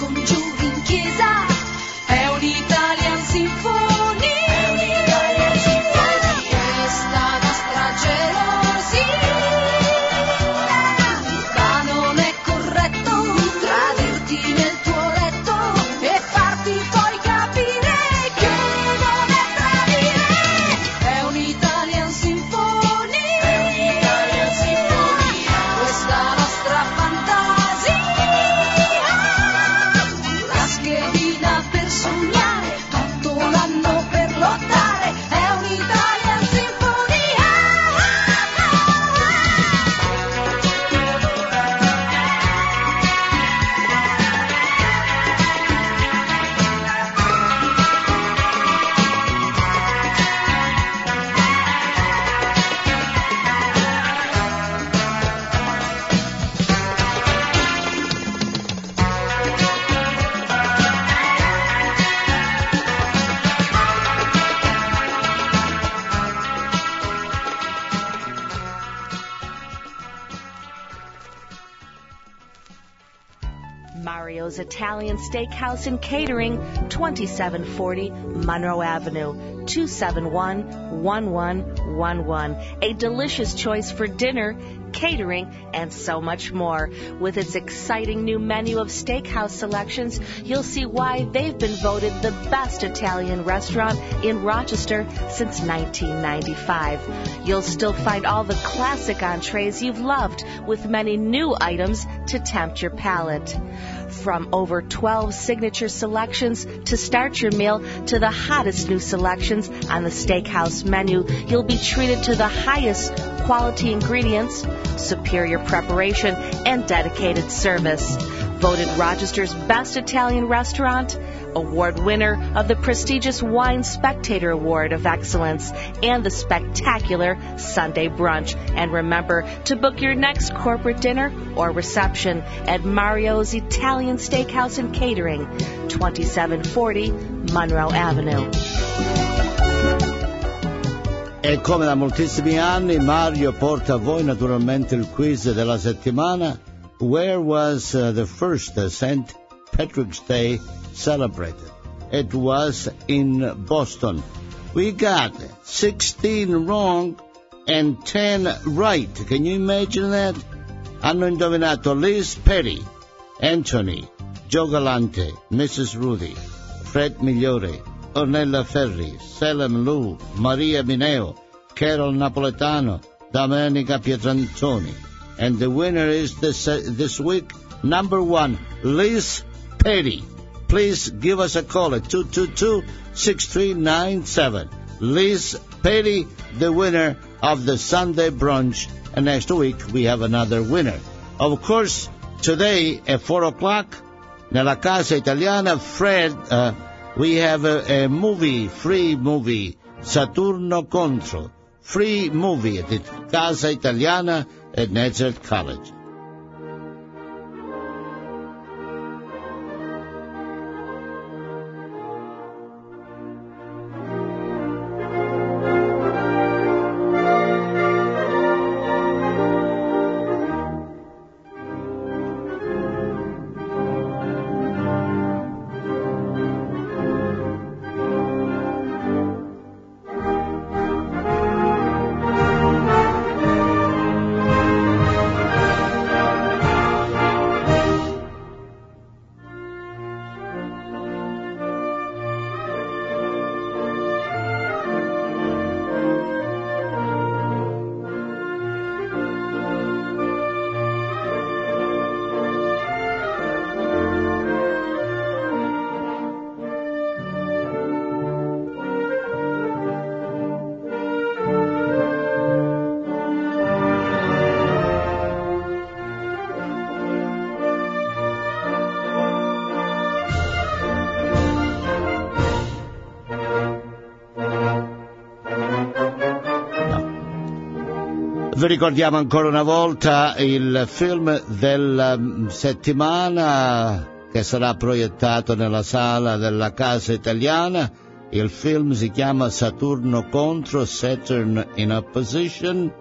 L: È un'Italian Sinfonia.
A: Mario's Italian Steakhouse and Catering, twenty-seven forty Monroe Avenue, two seven one, one one one one. A delicious choice for dinner, catering, and so much more. With its exciting new menu of steakhouse selections, you'll see why they've been voted the best Italian restaurant in Rochester since nineteen ninety-five. You'll still find all the classic entrees you've loved, with many new items to tempt your palate. From over twelve signature selections to start your meal to the hottest new selections on the steakhouse menu, you'll be treated to the highest quality ingredients, superior preparation, and dedicated service. Voted Rochester's best Italian restaurant, award winner of the prestigious Wine Spectator Award of Excellence, and the spectacular Sunday Brunch. And remember to book your next corporate dinner or reception at Mario's Italian Steakhouse and Catering, twenty-seven forty Monroe Avenue.
B: E come da moltissimi anni, Mario porta a voi naturalmente il quiz della settimana. Where was uh, the first uh, Saint Patrick's Day celebrated? It was in Boston. We got sixteen wrong and ten right. Can you imagine that? Hanno indovinato Liz Perry, Anthony, Joe Galante, missus Rudy, Fred Migliore, Ornella Ferri, Selem Lu, Maria Mineo, Carol Napoletano, Domenica Pietrantoni. And the winner is this, uh, this week, number one, Liz Perry. Please give us a call at two two two, six three nine seven. Liz Perry, the winner of the Sunday Brunch. And next week, we have another winner. Of course, today at four o'clock, nella Casa Italiana, Fred, uh, we have a, a movie, free movie, Saturno Contro. Free movie at the Casa Italiana at Nazareth College. Vi ricordiamo ancora una volta il film della settimana che sarà proiettato nella sala della Casa Italiana. Il film si chiama Saturno Contro, Saturn in Opposition.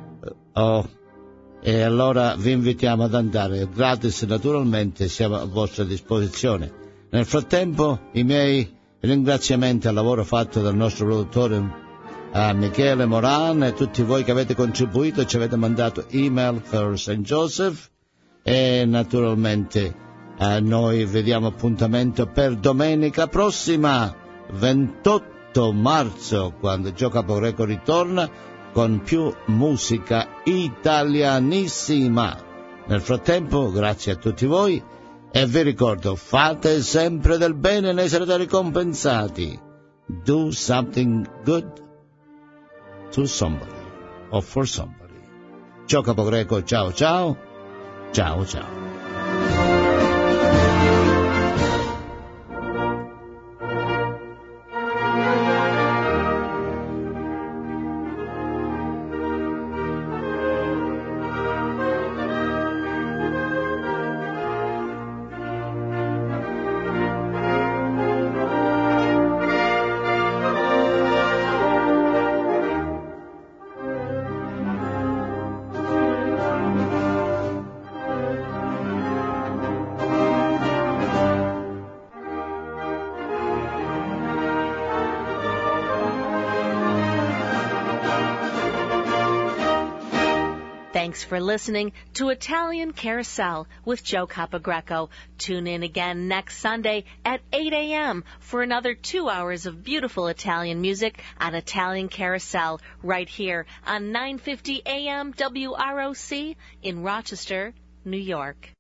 B: Oh, e allora vi invitiamo ad andare. Gratis naturalmente, siamo a vostra disposizione. Nel frattempo i miei ringraziamenti al lavoro fatto dal nostro produttore a Michele Moran e tutti voi che avete contribuito e ci avete mandato email per Saint Joseph, e naturalmente a noi vediamo appuntamento per domenica prossima, ventotto marzo, quando Gio Capogreco ritorna con più musica italianissima. Nel frattempo, grazie a tutti voi e vi ricordo, fate sempre del bene e ne sarete ricompensati. Do something good to somebody or for somebody. Gio Capogreco, ciao ciao, ciao ciao.
A: Thanks for listening to Italian Carousel with Joe Capogreco. Tune in again next Sunday at eight a.m. for another two hours of beautiful Italian music on Italian Carousel right here on nine fifty A M W R O C in Rochester, New York.